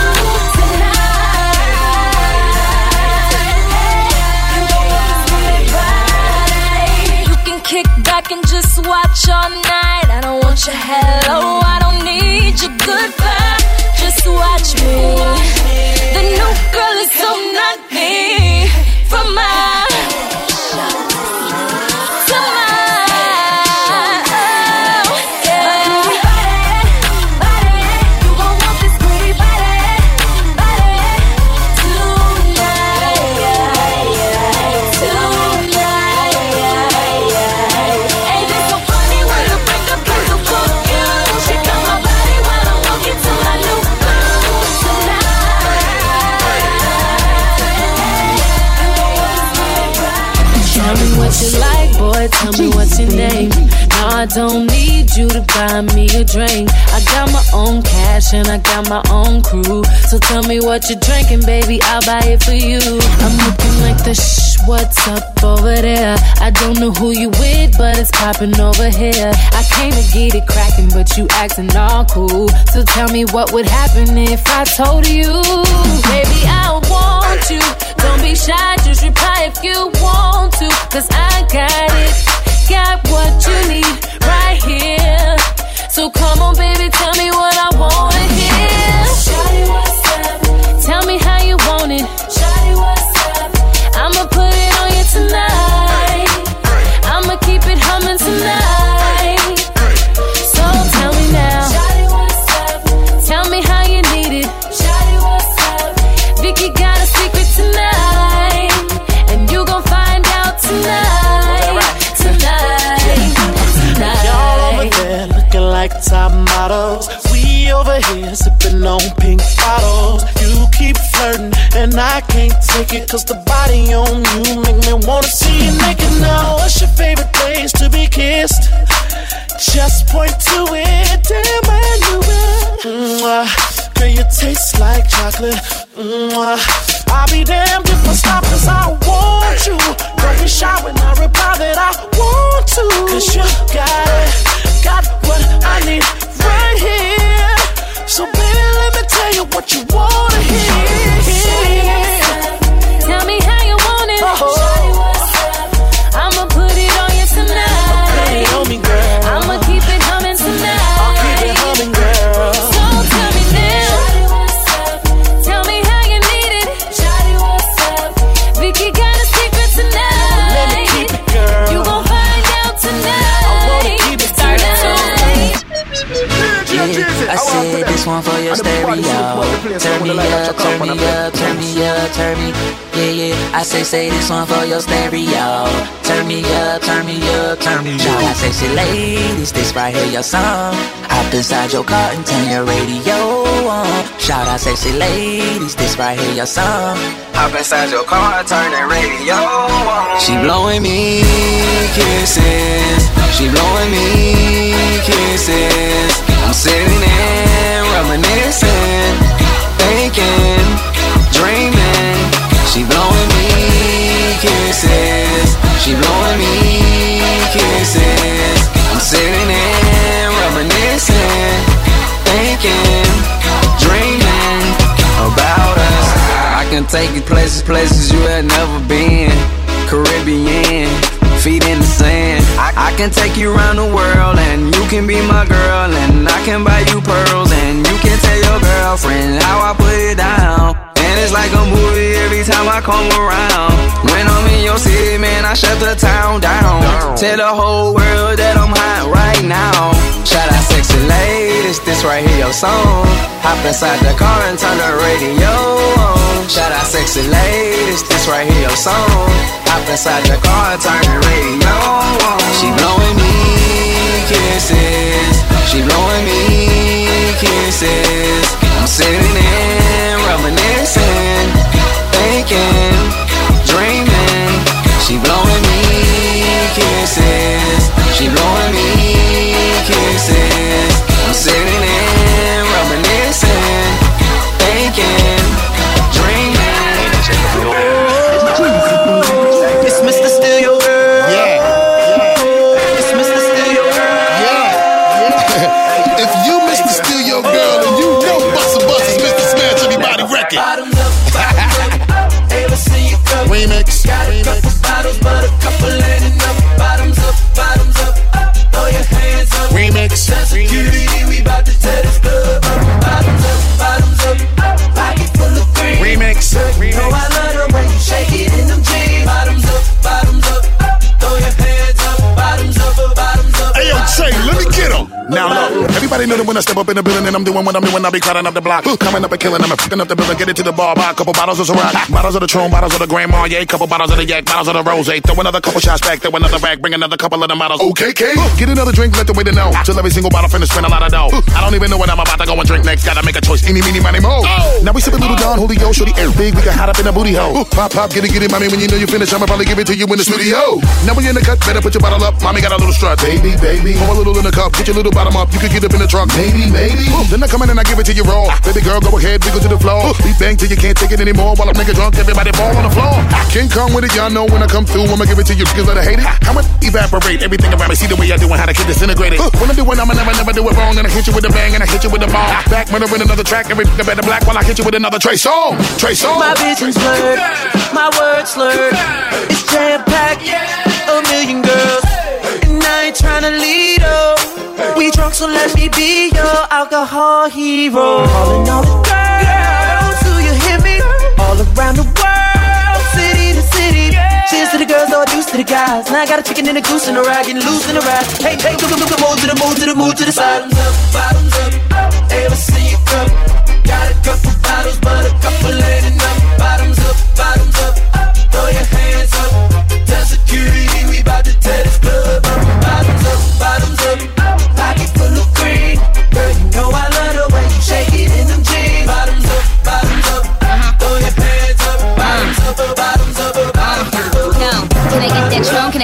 tonight. You can kick back and just watch all night. I don't want your hello, I don't need your goodbye. Just watch me. The new girl is so not me. From my to my you gon' want this pretty body, tonight. Ain't it so funny when the breakup can do for you? Check out my body while I'm walking to my new tonight. Tell me what you like, boy, tell me what's your name. No, I don't need you to buy me a drink. I got my own cash and I got my own crew. So tell me what you're drinking, baby, I'll buy it for you. I'm looking like the what's up over there? I don't know who you with, but it's popping over here. I came to get it cracking, but you acting all cool. So tell me what would happen if I told you. Baby, I want you. Don't be shy, just reply if you want to. Cause I got it, got what you need right here. So come on, baby, tell me what I wanna hear. Shawty, what's up? Tell me how you want it. Shawty, what's up? I'ma put it on you tonight. I'ma keep it humming tonight. So tell me now. Shawty, what's up? Tell me how you need it. Shawty, what's up? Vicky got And I can't take it, cause the body on you make me wanna see you naked now. What's your favorite place to be kissed? Just point to it, damn I knew it. Girl, you taste like chocolate. I'll be damned if I stop, cause I want you. Don't be shy when I reply that I want to. Cause you got what I need right here. So baby, let me tell you what you wanna hear. Tell me how you want it. I'ma put it on you tonight. Put it on me, girl. I'ma keep it humming tonight. I'll keep it humming, girl. So tell me now. Tell me how you need it. Vicky got a secret tonight. Let me keep it, girl. You gon' find out tonight. I wanna keep it Start tonight. Yeah, I said this one for your stereo. Turn me up, turn me up, turn me up, turn me. Yeah, I say this one for your stereo. Turn me up, turn me up, turn me up. Shout out sexy ladies, this right here your song. Hop inside your car and turn your radio on. Shout out sexy ladies, this right here your song. Hop inside your car, turn that radio on. She blowing me kisses. She blowing me kisses. I'm sitting there reminiscing, thinking, dreaming. She blowing me kisses. She blowing me kisses. I'm sitting there reminiscing, thinking, dreaming about us. I can take you places you had never been. Caribbean, feet in the sand. I can take you around the world and you can be my girl. And I can buy you pearls and you can tell your girlfriend how I put it down. And it's like a movie every time I come around. When I'm in your city, man, I shut the town down. Tell the whole world that I'm hot right now. Shout out sexy ladies, this right here your song. Hop inside the car and turn the radio on. Shout out sexy ladies, this right here your song. Hop inside the car and turn the radio on. She blowing me kisses. She blowing me kisses. I'm sitting there reminiscing, thinking, dreaming. She blowing me kisses. She blowing me kisses. I'm sitting there reminiscing, thinking, dreaming. It's Mr. Steal Your Girl. Yeah. It's Mr. Steal Your Girl. Yeah. If you Mr. Steal Your Girl and you know Busta Bus is Mr. Smash Everybody Record. Bottoms up, ever see you come? Remix. Got a couple bottles, but a couple ain't enough. Bottoms up, throw your hands up. Remix. Security, we bout to tear this club up. Bottoms up, pocket full of green. Remix. You know I love the way you shake it in them jeans. Bottoms up, throw your hands up. Bottoms up. Hey, yo, Trey, let me get him. Now look, everybody know that when I step up in the building and I'm doing what I'm doing, I be crowding up the block. Coming up and killing them and fucking up the building, get it to the bar, buy a couple bottles of Ciroc, bottles of the Tron, bottles of the Grand Marnier, couple bottles of the Yak, bottles of the Rose. Throw another couple shots back, throw another back, bring another couple of the models. Okay, get another drink, let the waiter know. Till every single bottle finna spend a lot of dough. I don't even know what I'm about to go and drink next. Gotta make a choice. Eeny, meeny, miny, mo. Now we sippin' Little Don, Julio, shorty, air big. We can hide up in the booty hole. Pop, get it, mommy. When you know you finish, I'ma probably give it to you in the studio. Now when you're in the cut, better put your bottle up. Mommy got a little strut, baby. Pour a little in the cup, get your little bottom up. You can get up in the trunk, maybe. Then I come in and I give it to you raw. Baby girl, go ahead, wiggle to the floor. Beat bang till you can't take it anymore. While I'm nigga drunk, everybody fall on the floor. King Kong with it, y'all know when I come through, I'ma give it to you. Cause let her hate it. I'ma evaporate everything around me. See the way I do and how to get disintegrated. When I do it, I'ma never do it wrong. And I hit you with a bang and I hit you with a ball. Back murdering another track, every better black while I hit you with another Trey Songz. My vision's blurred, my words slurred. It's jam-packed, a million girls. And I ain't tryna lead up. We drunk, so let me be your alcohol hero. Calling all the girls, do you hear me? All around the world, city to city. Cheers to the girls, all deuce to the guys. Now I got a chicken and a goose and a rag, getting loose in the ride. Hey, move to the side. Bottoms up, ever see you come? Got a couple bottles, but a couple ain't enough. Bottoms up, throw your hands up. Tell security, we bout to tear this club up. Bottoms up, pocket full of green. Girl, you know I love the way you shake it in them jeans. Bottoms up, throw your hands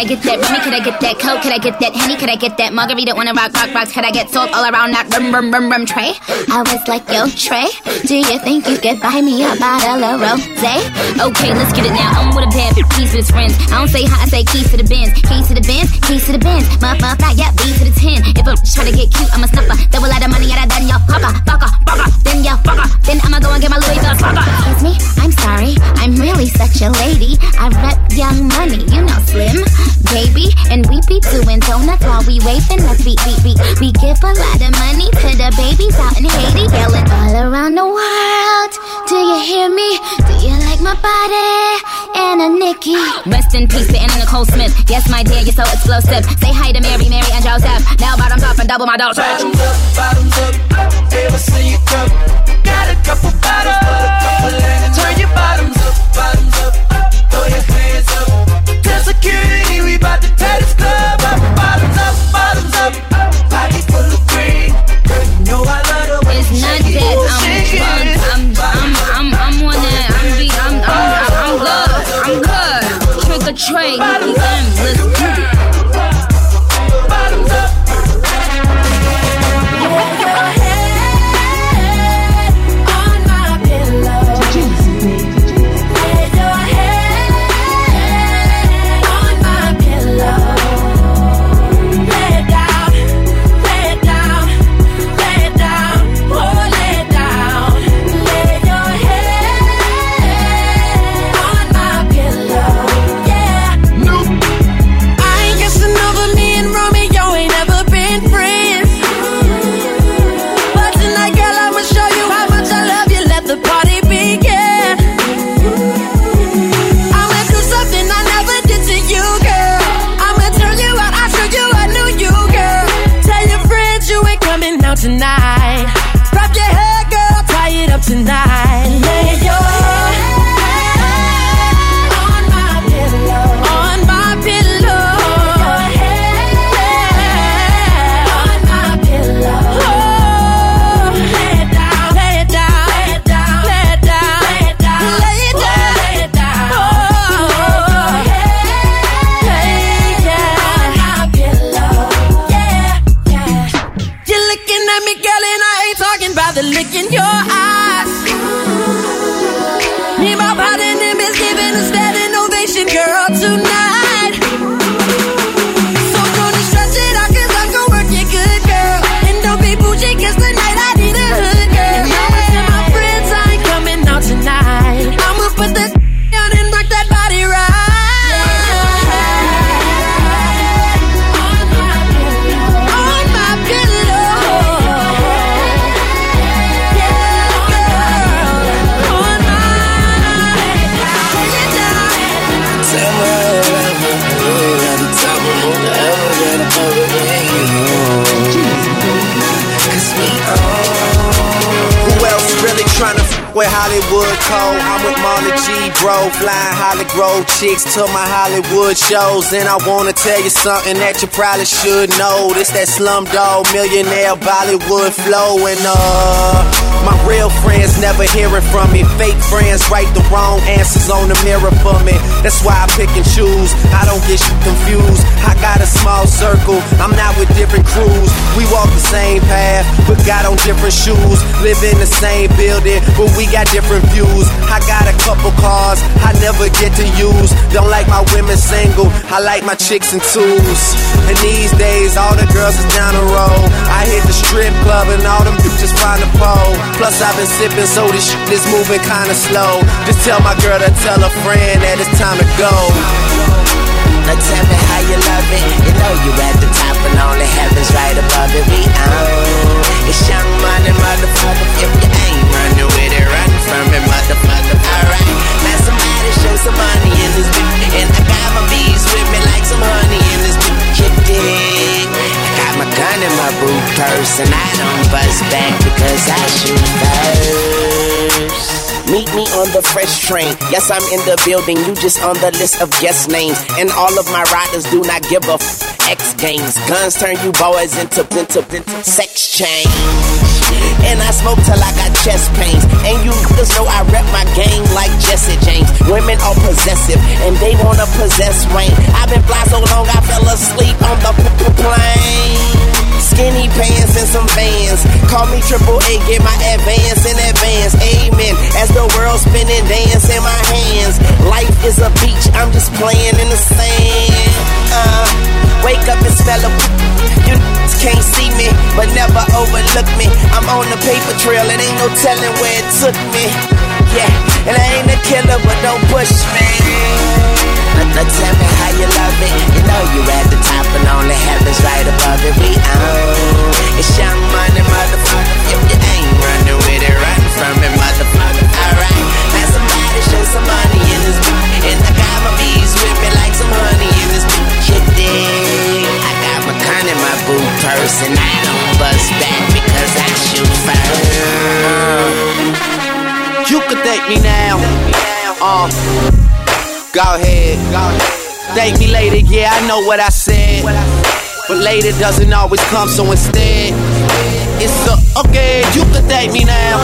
I get that rummy? Could I get that coke? Could I get that Henny? Could I get that margarita? Wanna rock rocks? Could I get salt all around that rum tray? I was like, yo, Trey, do you think you could buy me a bottle of rosé? Okay, let's get it now. I'm with a bad keys for his friends. I don't say hi, I say keys to the bins. Keys to the bins, keys to the bins. Muff, yeah, B to the 10. If I try to get cute, I'm a snuffer. Double lot of money out of that, y'all fucker. Then y'all fucker. Then I'ma go and get my Louis Vuitton fucker. Excuse me, I'm sorry, I'm really such a lady. I rep Young Money, you know Slim, baby. And we be doing donuts while we waving. Let's beat. We give a lot of money to the babies out in Haiti. Yelling all around the world. Do you hear me? Do you like my body? And a Nikki. Rest in peace to Anna Nicole Smith. Yes, my dear, you're so explosive. Say hi to Mary, and Joseph. Now bottoms up and double my dose. Bottoms up. Ever see you cup? Got a couple bottles, put a couple in. Turn your bottoms up. Throw your hands up. Tell security we bout to tear this club up. Bottoms up. Pocket full of green. Girl, you know I love the way it's you not shake it. I'm one that I'm good. Trick or treat, let's get it. Bottoms up. Tonight, grab your hair, girl, tie it up tonight. Lay your head on my pillow, on my pillow. Head on my pillow. Oh, lay it down, lay it down, lay it down, lay it down, lay it down, lay it down, lay it down. Oh, yeah, on my pillow, yeah. You're looking at me, girl, and I ain't talking about the look in your eyes. Need my body and them is giving a standing ovation, girl, tonight. So don't stretch it out, cause I'm gon' work you good, girl. And don't be bougie, cause tonight I need a hood, girl. And I'ma tell my friends I ain't coming out tonight. I'ma put the on and rock that body right. Tryna with Hollywood Code. I'm with Marley G, bro. Flying Holly Grove chicks to my Hollywood shows. And I wanna tell you something that you probably should know. This that Slumdog Millionaire Bollywood flow. And my real friends never hearing from me. Fake friends write the wrong answers on the mirror for me. That's why I pick and choose. I don't get confused. I got a small circle. I'm not with different crews. We walk the same path, but got on different shoes. Live in the same building, but we got different views. I got a couple cars I never get to use. Don't like my women single, I like my chicks in twos. And these days, all the girls is down the road. I hit the strip club and all them bitches find a pole. Plus I've been sipping, so this shit is moving kinda slow. Just tell my girl to tell a friend that it's time to go. Now tell me how you love it. You know you at the top and only heaven's right above it. We own it's Young Money, motherfucker. If you ain't running with it, run from it, motherfucker. Alright, now somebody show some money in this bitch. And I got my bees with me like some honey in this bitch. You dig? I got my gun in my boot purse and I don't bust back because I shoot first. Meet me on the fresh train. Yes, I'm in the building. You just on the list of guest names. And all of my riders do not give a X Games. Guns turn you boys into sex change. And I smoke till I got chest pains. And you niggas know I rep my game like Jesse James. Women are possessive and they wanna possess Wayne. I've been fly so long day, get my advance in advance. Amen. As the world spinning, dance in my hands. Life is a beach, I'm just playing in the sand. Wake up and smell a. You can't see me, but never overlook me. I'm on the paper trail, it ain't no telling where it took me. Yeah, and I ain't a killer, but don't push me. Now tell me how you love it. You know you at the top and only heaven's right above it. We own. It's Young Money, motherfucker. If you ain't running with it, run from it, motherfucker. Alright, now somebody show some money in this beat. And I got my bees with me like some honey in this beat. You dig? I got my gun in my boot purse and I don't bust back because I shoot first. You could thank me now. Go ahead. Thank me later, yeah, I know what I said. But later doesn't always come, so instead, it's okay, you can thank me now.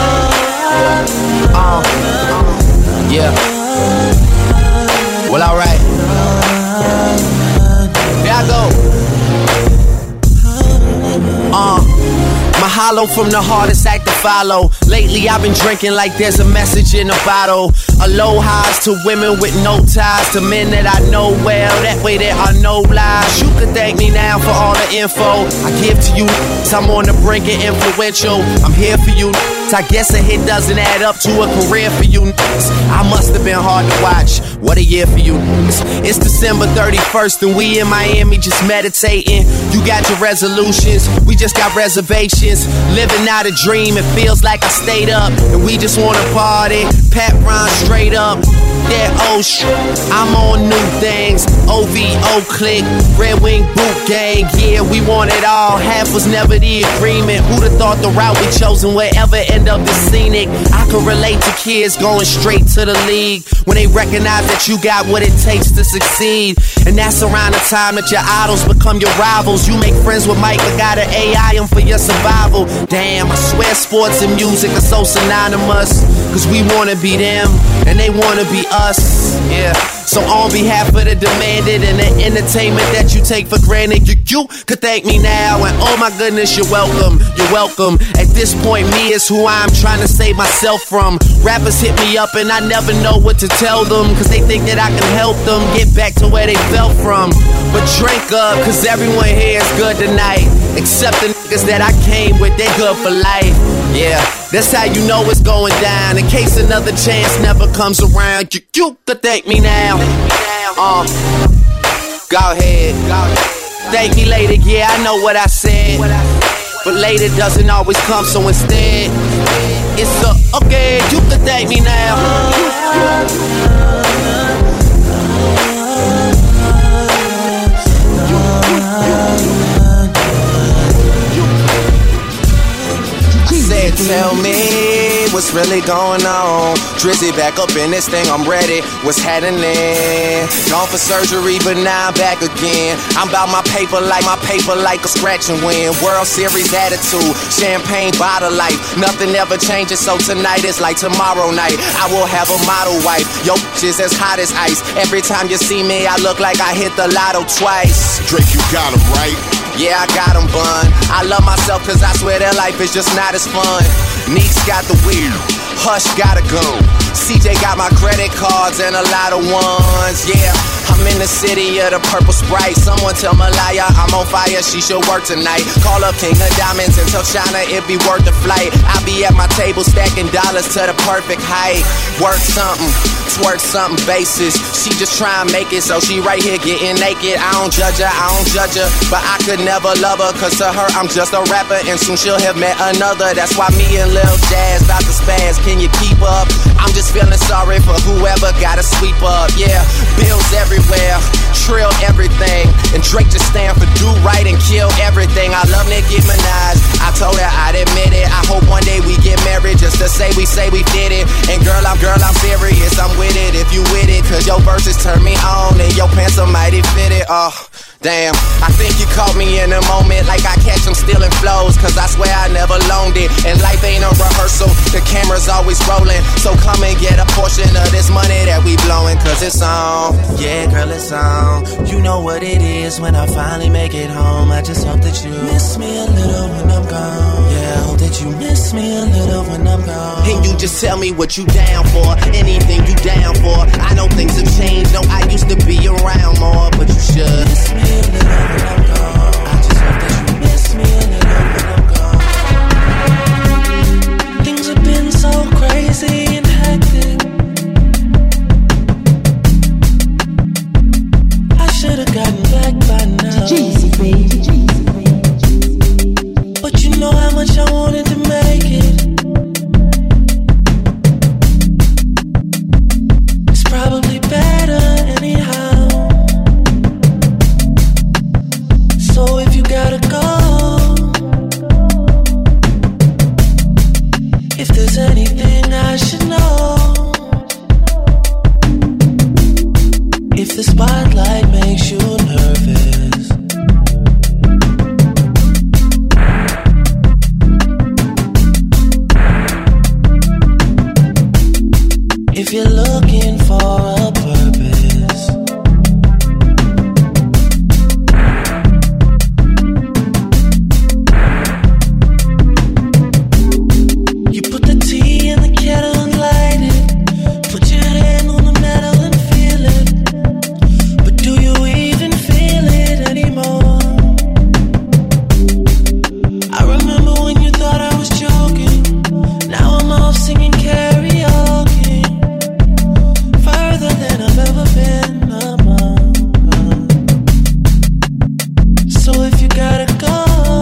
Yeah. Well, alright. Here I go. My hollow from the hardest act to follow. Lately I've been drinking like there's a message in a bottle. Aloha's to women with no ties, to men that I know well. That way there are no lies. You could thank me now for all the info I give to you. I'm on the brink of influential. I'm here for you. I guess a hit doesn't add up to a career for you. I must have been hard to watch. What a year for you. It's December 31st and we in Miami just meditating. You got your resolutions, we just got reservations. Living out a dream, it feels like I stayed up and we just wanna party. Pat Ron straight up. Yeah, oh shit, I'm on new things. OVO click, Red Wing Boot Gang. Yeah, we want it all. Half was never the agreement. Who'd have thought the route we chosen would ever end up this scenic? I can relate to kids going straight to the league when they recognize that you got what it takes to succeed. And that's around the time that your idols become your rivals. You make friends with Mike, but gotta AI him for your survival. Damn, I swear sports and music are so synonymous. Cause we wanna be them, and they wanna be us. Yeah. So on behalf of the demanded and the entertainment that you take for granted, you could thank me now. And oh my goodness, you're welcome. You're welcome. At this point, me is who I'm trying to save myself from. Rappers hit me up and I never know what to tell them, cause they think that I can help them get back to where they fell from. But drink up, cause everyone here is good tonight, except the niggas that I came with, they good for life. Yeah, that's how you know it's going down. In case another chance never comes around, you could thank me now. Go ahead. Thank me later, yeah, I know what I said. But later doesn't always come, so instead, it's okay, you could thank me now. Tell me what's really going on. Drizzy back up in this thing, I'm ready. What's happening? Gone for surgery, but now I'm back again. I'm about my paper like a scratch and win. World Series attitude, champagne bottle life. Nothing ever changes, so tonight is like tomorrow night. I will have a model wife. Yo, is as hot as ice. Every time you see me, I look like I hit the lotto twice. Drake, you got him, right? Yeah, I got them, bun. I love myself cause I swear their life is just not as fun. Neeks got the wheel, Hush got a gun. CJ got my credit cards and a lot of ones, yeah. I'm in the city of the purple Sprite. Someone tell Malaya I'm on fire, she should work tonight. Call up King of Diamonds and tell China it be worth the flight. I be at my table stacking dollars to the perfect height. Work something, twerk something basis. She just try and make it, so she right here getting naked. I don't judge her, but I could never love her, cause to her I'm just a rapper and soon she'll have met another. That's why me and Lil Jazz about to spaz. Can you keep up? I'm just feeling sorry for whoever gotta sweep up. Yeah, bills everywhere, trill everything, and Drake just stand for do right and kill everything. I love Nicki Minaj, I told her I'd admit it. I hope one day we get married just to say we did it. And girl, I'm serious, I'm with it if you with it, cause your verses turn me on and your pants are mighty fitted. Oh, damn, I think you caught me in a moment like I catch them stealing flows, cause I swear I never loaned it. And life ain't a rehearsal, the camera's always rolling. So come and get a portion of this money that we blowing, cause Cause it's on, yeah girl it's on. You know what it is when I finally make it home. I just hope that you miss me a little when I'm gone. Yeah, I hope that you miss me a little when I'm gone. And you just tell me what you down for, anything you down for. I know things have changed, no I used to be around more, but you should miss me a little when I'm gone. I just hope that you miss me a little when I'm gone. Things have been so crazy and hectic. Should've gotten back by now. Jeezy, baby. But you know how much I wanted to make it. It's probably better anyhow. So if you gotta go, if there's anything I should know, if the spotlight makes you nervous, if you're looking for a purpose, you put the tea in the kettle and light it. Put your hand on the metal and feel it. Do you even feel it anymore? I remember when you thought I was joking. Now I'm off singing karaoke, further than I've ever been. So if you gotta go,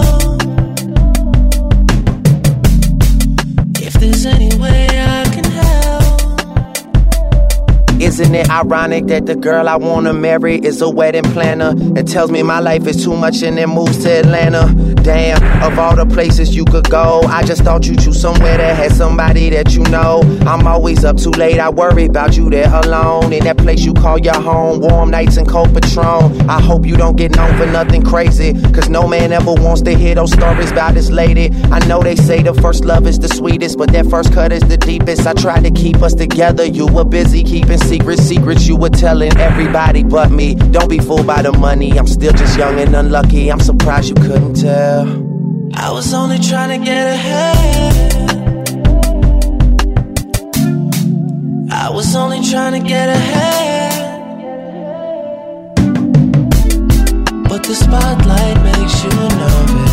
if there's any way I can help. Isn't it ironic that the girl I wanna marry is a wedding planner and tells me my life is too much and then moves to Atlanta? Damn, of all the places you could go, I just thought you'd choose somewhere that had somebody that you know. I'm always up too late, I worry about you there alone. In that place you call your home, warm nights and cold Patron. I hope you don't get known for nothing crazy, cause no man ever wants to hear those stories about this lady. I know they say the first love is the sweetest, but that first cut is the deepest. I tried to keep us together, you were busy keeping secrets you were telling everybody but me. Don't be fooled by the money, I'm still just young and unlucky. I'm surprised you couldn't tell. I was only trying to get ahead. I was only trying to get ahead. But the spotlight makes you nervous.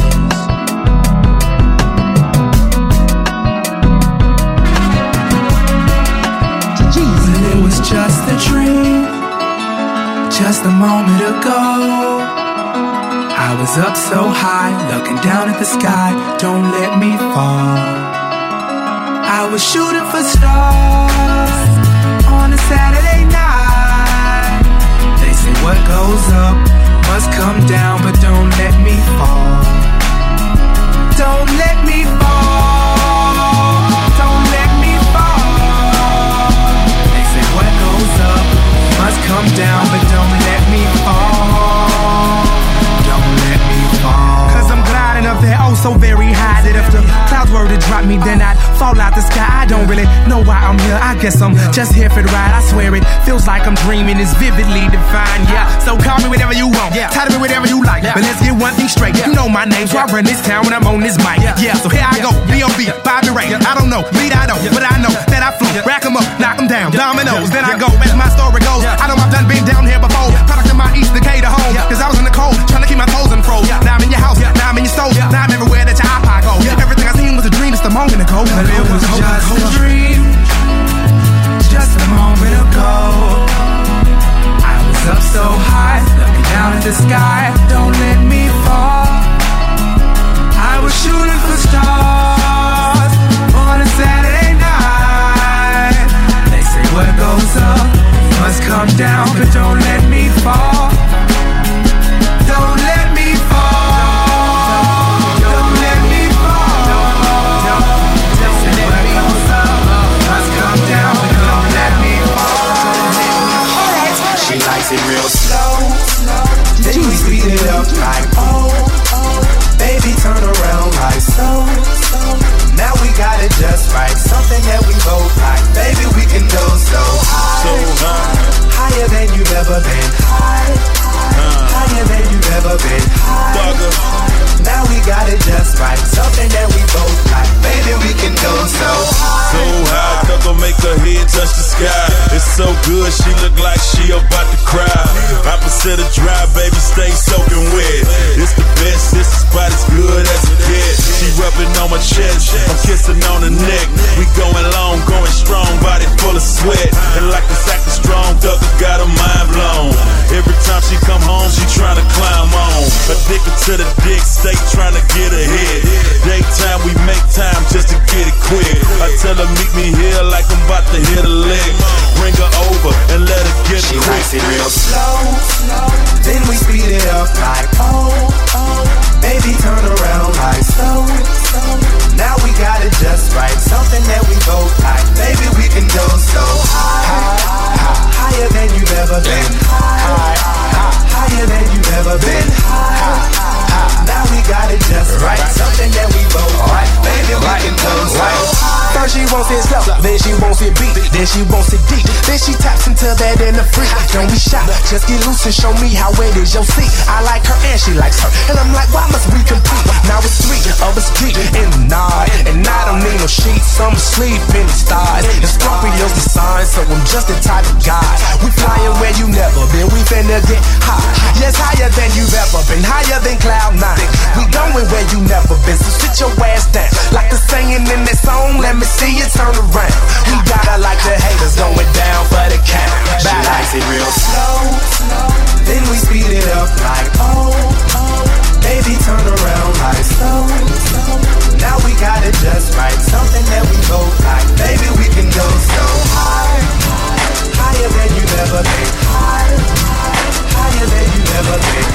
It was just a dream, just a moment ago. I was up so high, looking down at the sky. Don't let me fall. I was shooting for stars on a Saturday night. They say what goes up must come down, but don't let me fall. Don't let me fall. Don't let me fall. They say what goes up must come down, but don't let me fall. Don't let me fall. Cause I'm gliding up there, oh so very high, that if the clouds were to drop me, then I'd fall out the sky. I don't really know why I'm here, I guess I'm just here for the ride. I swear it feels like I'm dreaming, it's vividly defined, yeah. So call me whatever you want, title me whatever you like, but let's get one thing straight. You know my name, so I run this town when I'm on this mic. Yeah, so here I go, B.O.B., Bobby Ray. I don't know, lead I don't, but I know that I flew, rack 'em up, knock 'em down, dominoes. Then I go, as my story goes, I know I've done been down here before. Product of my East Decatur home, cause I was in the cold, trying to keep my toes unfroze. Now I'm in your house, now I'm in your stove, now I'm everywhere that your iPod goes. Everything I seen was a dream just a moment ago. But it was just a dream, just a moment ago. I was up so high, looking down at the sky. Don't let me fall. I was shooting for stars on a Saturday night. They say what goes up must come down, but don't let me fall. Don't let me fall. Don't let me fall. They say what goes up must come down, but don't let me fall. She likes it real slow. Then we speed it up like oh. Baby turn around like so. Now we got it just right. Something that we both like. Baby we can go so high. look like she about to cry. Opposite of dry, baby, stay soaking wet. It's the best, this spot is good as it gets. She rubbing on my chest, I'm kissing on the neck. We going long, going strong, body full of sweat. And like this acting strong, Thugger got her mind blown. Every time she come home, she tryna climb on. Addicted to the dick, stay tryna get ahead. Daytime, we make time just to get it quick. I tell her meet me here like I'm about to hit a lick. Bring her over and let her get it. She likes it real slow, then we speed it up like baby turn around like slow. Now we got it just right, something that we both like. Baby we can go so high, higher than you've ever been. Higher than you've ever been. Now we got it just right, something that we both like. Baby we can go so high. First she wants it slow, then she wants it beat, then she wants it deep, then she taps into that in the free. Don't be shy, just get loose and show me how it is your seat. I like her and she likes her, and I'm like, why must we compete? Now it's 3 of us deep in the night, and I don't need no sheets, I'm asleep in the stars. And Scorpio's the sign, so I'm just the type of guy. We flying where you never been, we finna get high. Yes, higher than you've ever been, higher than Cloud 9. We going where you never been, so sit your ass down. Like the singing in that song, let me see you turn around. We gotta like the haters going down for the count. She likes it real slow, then we speed it up like baby turn around like slow. Now we got it just right, something that we both like. Baby we can go so high, higher than you ever been. Higher than you ever been.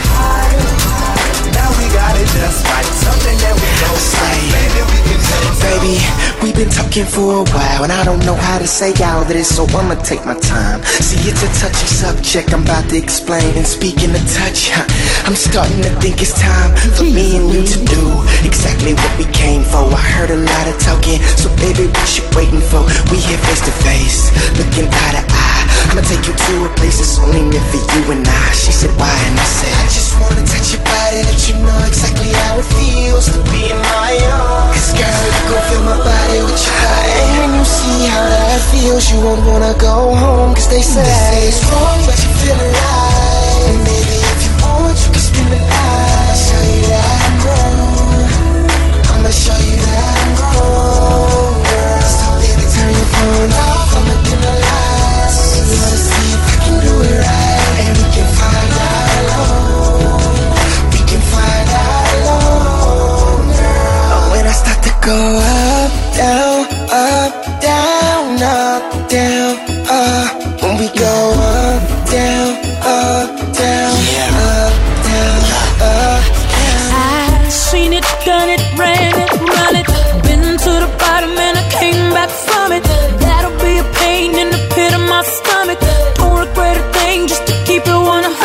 Now we got it just right, something that we both like. Baby we can go so. Baby, we've been talking for a while, and I don't know how to say all of this, so I'ma take my time. See, it's a touchy subject I'm about to explain. And speaking of touch, I'm starting to think it's time for me and you to do exactly what we came for. I heard a lot of talking, so baby, what you waiting for? We here face to face, looking eye to eye. I'ma take you to a place that's only meant for you and I. She said, why? And I said, I just wanna touch your body, let you know exactly how it feels to be in my arms. Cause girl, you gon' feel my body with your body. And when you see how that feels, you won't wanna go home. Cause they say it's wrong, but you feel alive. And baby, if you want, you can spend the night. I'll show you that I'm grown. I'ma show you that I'm grown, girl. So baby, turn your phone off, I'ma dim the lights. You wanna see if I can do it right. And we can find out alone. We can find out alone, girl. When I start to go up, down, up, down, up, down, when we go up, down, up, down, up, down, up, down. I've seen it, done it, ran it, run it. Been to the bottom and I came back from it. That'll be a pain in the pit of my stomach. Don't regret a thing just to keep it 100.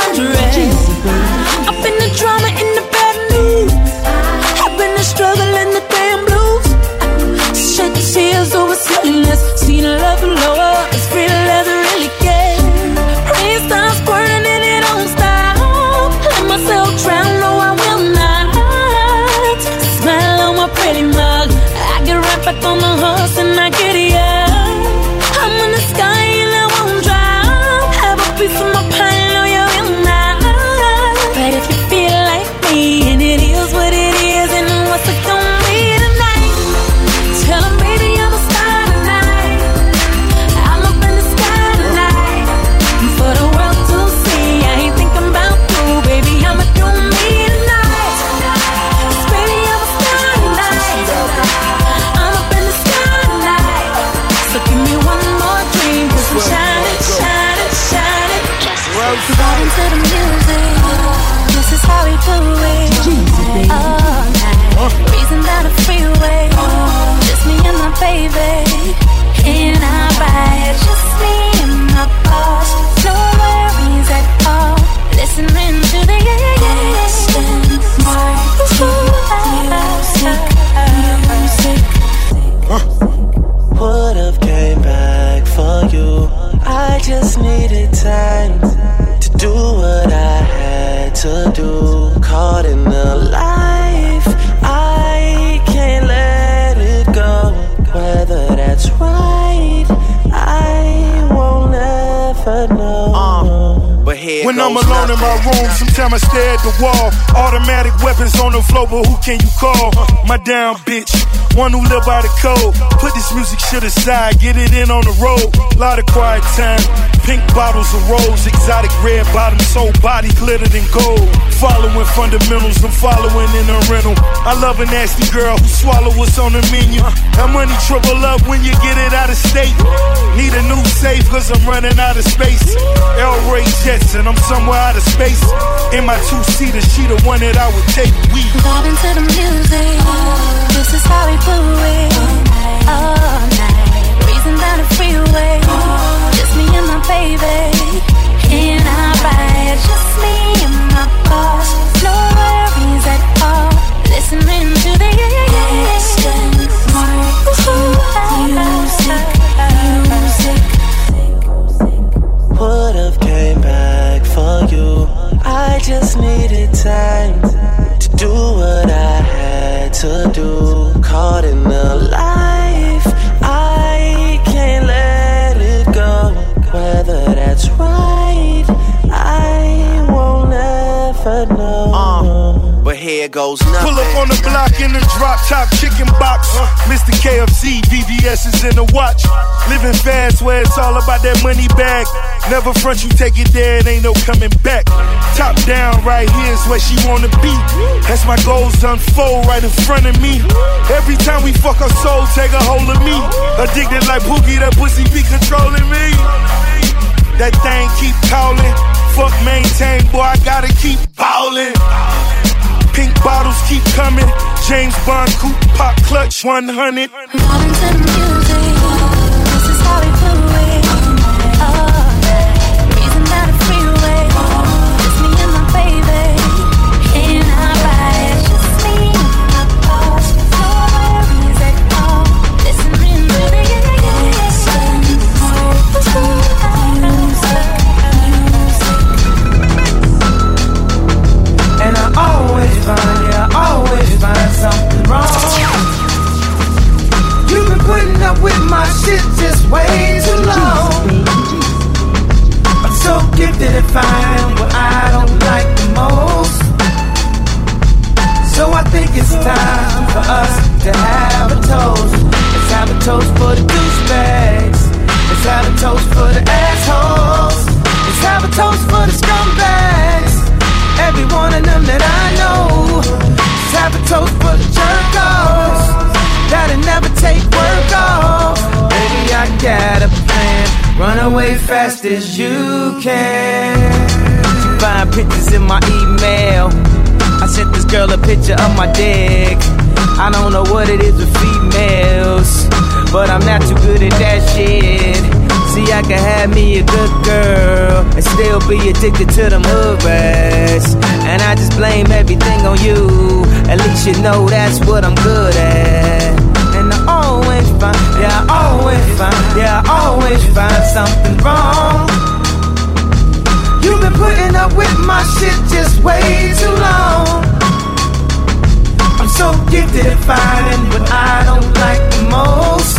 I've been the drama in the bad news. I've been the struggle in the damn blues. Shed tears over silliness. Seen a love blow up as real as it really gets. Rain starts squirting and it don't stop. Let myself drown, no I will not. Smile on my pretty mug. I get right back on the horse and I get it up. I'm in the sky and I won't drop. Have a piece of my pie, no you will not. But if you feel like me and it is what it is, and what's it gonna be tonight? Tell 'em baby I'm a star tonight. I'm up in the sky tonight for the world to see. I ain't thinking about you, baby. I'ma do me tonight. 'Cause baby I'm a star tonight. I'm up in the sky tonight. So give me one more dream, 'cause I'm shining, shining, shining. Vibing to the music. This is how we do it. All night, breezing down the freeway. Just me and my baby in our ride. Just me and my boss. No worries at all. Listening to the Would've came back for you. I just needed time to do what I had to do. Caught in the life, I can't let it go. Whether that's right, I won't ever know. But here when goes I'm alone in my room, sometimes I stare at the wall. Automatic weapons on the floor, but who can you call? My down bitch, one who live by the code. Put this music shit aside, get it in on the road. Lot of quiet time, pink bottles of rose, exotic red bottoms, whole body glittered in gold. Following fundamentals, I'm following in a rental. I love a nasty girl who swallow what's on the menu. That money triple up when you get it out of state. Need a new safe cause I'm running out of space. El Ray Jets and I'm somewhere out of space. In my two-seater, she the one that I would take. We vibing to the music. This is how we do it. All night, breezing down the freeway. Just me and my baby. In our ride, just me and my boss. No worries at all. Listening to the music. Would've came back for you. I just needed time to do what I had to do. Caught in the life, I can't let it go. Whether that's right, I won't ever know. But here goes nothing. Pull up on the block in the drop top chicken box. Mr. KFC, VVS is in the watch. Living fast where it's all about that money bag. Never front, you take it there, it ain't no coming back. Top down, right here's where she wanna be. As my goals unfold right in front of me. Every time we fuck her soul, take a hold of me. Addicted like Boogie, that pussy be controlling me. That thing keep calling. Fuck maintain, boy, I gotta keep ballin'. Pink bottles keep coming. James Bond coupe pop clutch 100. Vibing to the music. This is how we do it. All night, breezing down the freeway. Just me and my baby. In our ride, just me and my boss. No worries at all. Listening to the And I always find something wrong. You've been putting up with my shit just way too long. I'm so gifted at finding what I don't like the most. So I think it's time for us to have a toast. Let's have a toast for the douchebags. Let's have a toast for the assholes. Let's have a toast for the scumbags. Every one of them that I know. Let's have a toast for the jerk-offs that'll never take work off. Baby, I got a plan. Run away fast as you can. You find pictures in my email. I sent this girl a picture of my dick. I don't know what it is with females, but I'm not too good at that shit. See, I can have me a good girl and still be addicted to them hood rats. And I just blame everything on you. At least you know that's what I'm good at. And I always find something wrong. You've been putting up with my shit just way too long. I'm so gifted at finding what I don't like the most.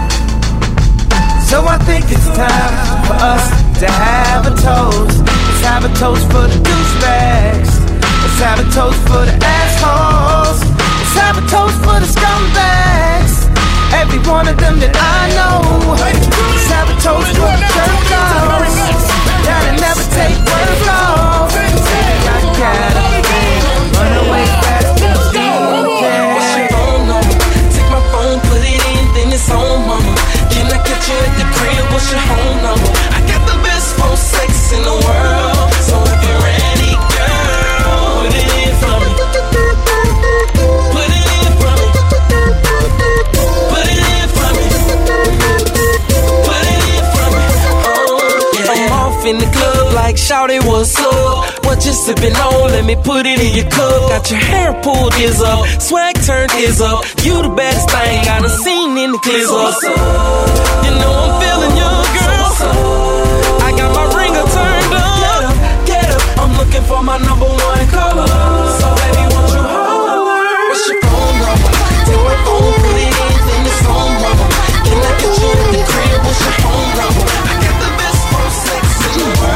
So I think it's time for us to have a toast. Let's have a toast for the douchebags. Let's have a toast for the assholes. Let's have a toast for the scumbags. Every one of them that I know. Let's have a toast for the jerk-offs that'll never take work off. I gotta run away fast as you can. What's your phone number? Take my phone, put it in, then it's on, mama. Can I catch you at the crib? What's your home number? I got the best phone sex in the world. So if you're ready, girl, put it in for me. Put it in for me. Put it in for me. Put it in for me. Oh, yeah. I'm off in the club like shawty, what's up? What you sippin' on? Let me put it in your cup. Got your hair pulled is up, swag turned is up. You the baddest thing I done seen in the clips up. You know I'm feeling you, girl. I got my ringer turned up. Get up, I'm looking for my number one color. So baby, won't you holler? What's your phone number? Take my phone, put it in, then it's on, mama. Can I get you at the crib? What's your phone number? I got the best phone sex in the world.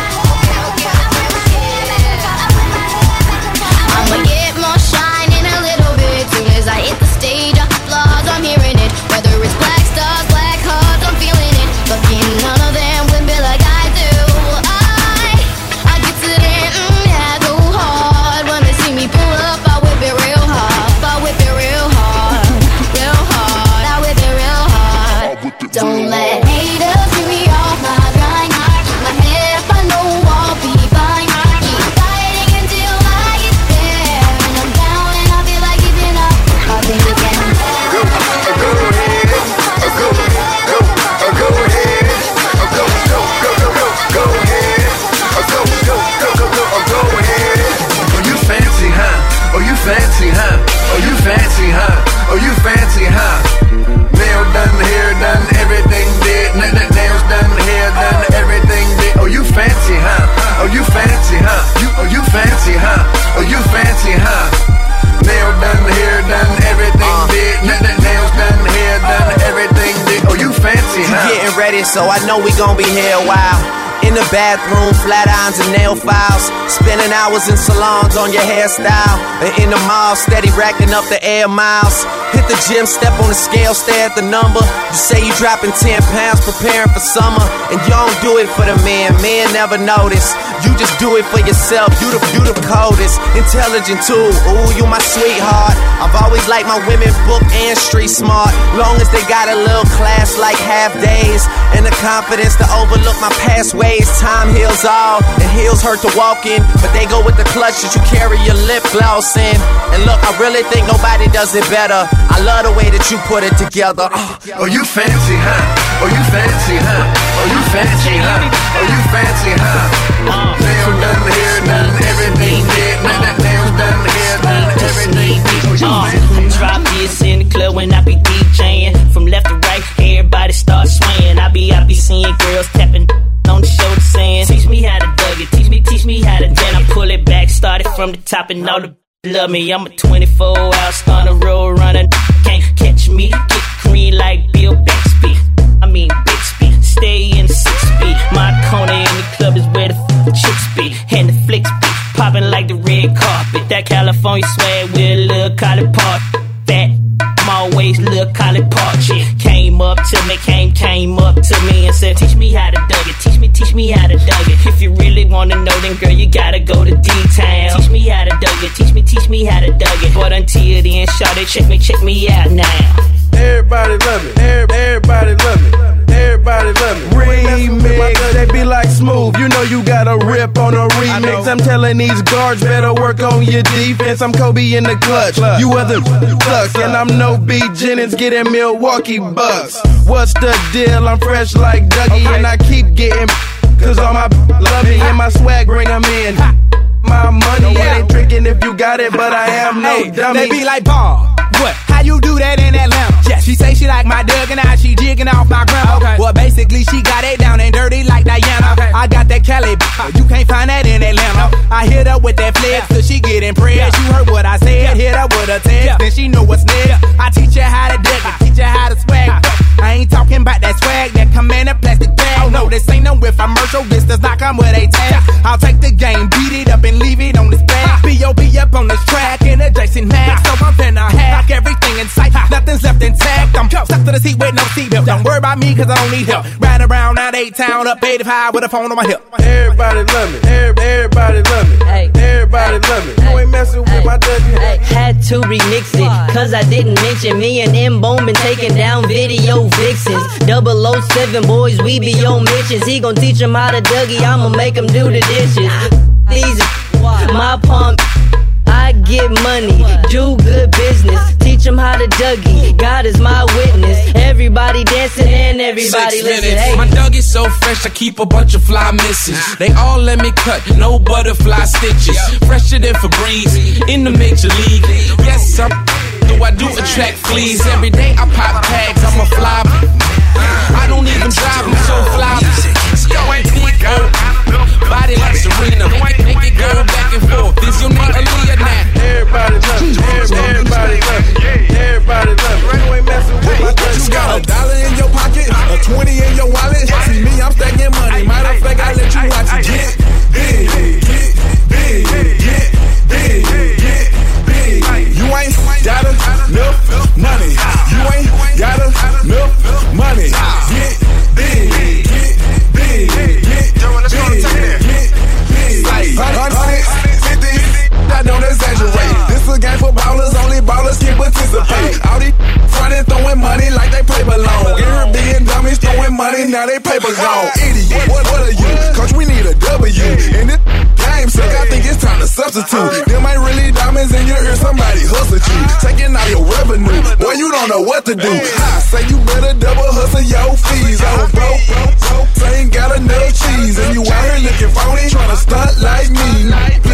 I'ma get more shine in a little bit. Soon as I hit the stage, applause, I'm hearing it. Whether it's black stars, black hearts, I'm feeling it. But none of them would be like I do. I get to them, yeah, go hard. When they see me pull up, I whip it real hard. I whip it real hard, real hard. I whip it real hard. Don't let haters get me off my grind. Keep my head up, I know I'll be fine. Keep fighting until I get there. And I'm down and I feel like giving up. I'll think again. Fancy, huh? Oh, you fancy, huh? Oh, you fancy, huh? Nail done, hair done, everything did. Nails done, hair done, everything did. Oh, you fancy, huh? Oh, you fancy, huh? Oh, you fancy, huh? Oh, you fancy, huh? Nail done, hair done, everything did. Nails done, hair done, everything did. Oh, you fancy, huh? You getting ready, so I know we gon' be here a while. In the bathroom, flat irons and nail files. Spending hours in salons on your hairstyle. And in the mall, steady racking up the air miles. Hit the gym, step on the scale, stare at the number. You say you dropping 10 pounds, preparing for summer. And you don't do it for the men, men never notice. You just do it for yourself, you the coldest. Intelligent too, ooh, you my sweetheart. I've always liked my women book and street smart. Long as they got a little class like half days. And the confidence to overlook my past ways. Time heals all, and heels hurt to walk in, but they go with the clutch that you carry your lip gloss in. And look, I really think nobody does it better. I love the way that you put it together. Oh, you fancy, huh? Oh, you fancy, huh? Oh, you fancy, huh? Oh, you fancy, huh? Nail done, hair done, everything did. Nails done, hair done, everything did. Oh, you fancy. Drop this in the club when I be DJing. From left to right, everybody start swaying. I be seeing girls tapping on the shoulder saying, teach me how to dug it, teach me how to. Then I pull it back, started from the top and all the love me. I'm a 24-hour stunner, road runner. Can't catch me, get green like Bill Bixby. I mean Bixby, stay in the 6-speed. My corner in the club is where the chicks be, and the flicks be popping like the red carpet. That California swag with a little college part. Fat, I'm always little college part chick. Came up to me and said, teach me how to dug it, teach me how to dug it. If you really wanna know, then girl, you gotta go to D-Town. Teach me how to dug it, teach me how to dug it. But until then, shawty, check me out now. Everybody love me, everybody love me, everybody love me. Remix, they be like smooth, you know you got a rip on a remix. I'm telling these guards better work on your defense. I'm Kobe in the clutch, you other sucks, and I'm no B. Jennings getting Milwaukee Bucks. What's the deal? I'm fresh like Dougie, and I keep getting cause all my love me and my swag bring them in. My money ain't tricking if you got it, but I am no dummy. They be like, Paul, what? How you do that in Atlanta? Yes. She say she like my Doug and now she jigging off my grandma. Okay. Well, basically she got it down and dirty like Diana. Okay. I got that Cali, you can't find that in Atlanta. I hit her with that flex till she get impressed. You heard what I said, hit her with a text, then she know what's next. I teach her how to dig it, teach her how to swag. I ain't talking about that swag that come in a plastic bag. No, this ain't no infomercial, this does not come with a tag. I'll take the game, beat it up and leave it on this bag. B.O.B. up on this track in a Jason Max. So I'm finna hack everything in sight, nothing's left intact. I'm stuck to the seat with no seatbelt. Don't worry about me cause I don't need help. Riding around out 8-town up 85 with a phone on my hip. Everybody love me, everybody love me, everybody love me. You ain't messing with my W. Had to remix it. Cause I didn't mention me and M-Bone been taking down video vixens. 007 boys, we be on missions. He gon' teach him how to Dougie, I'ma make him do the dishes. These my palm, I get money, do good business, teach him how to Dougie. God is my witness. Everybody dancing and everybody listen. Hey. My Dougie's so fresh, I keep a bunch of fly misses. They all let me cut, no butterfly stitches. Fresher than Febreze, in the major league. Yes, I do attract fleas. Every day I pop tags, I'm a fly. I don't even drive, I'm so fly. Body like Serena, make it go back and forth. Is your name Aaliyah now? Everybody love you, everybody love you, everybody love you. You ain't messing with my Doug. You got $1 in your pocket, a 20 in your wallet. See me, I'm stacking money. Matter of fact, I let you watch it. Get big, get big, get big, get big. You ain't got enough money. You ain't got enough money. Get big, get big, get big. I don't exaggerate. This a game for ballers, only ballers can participate. All these frontin' throwing money like they paper long. European dummies throwing money, now they paper gone. Idiot, what are you? Coach, we need a W. In this game, so I think it's time to substitute. Them ain't really diamonds in your ear, somebody hustled you. Taking all your revenue, boy, you don't know what to do. I say you better double hustle your fees. Oh, bro, ain't got enough cheese. And you out here looking phony, tryna stunt like me.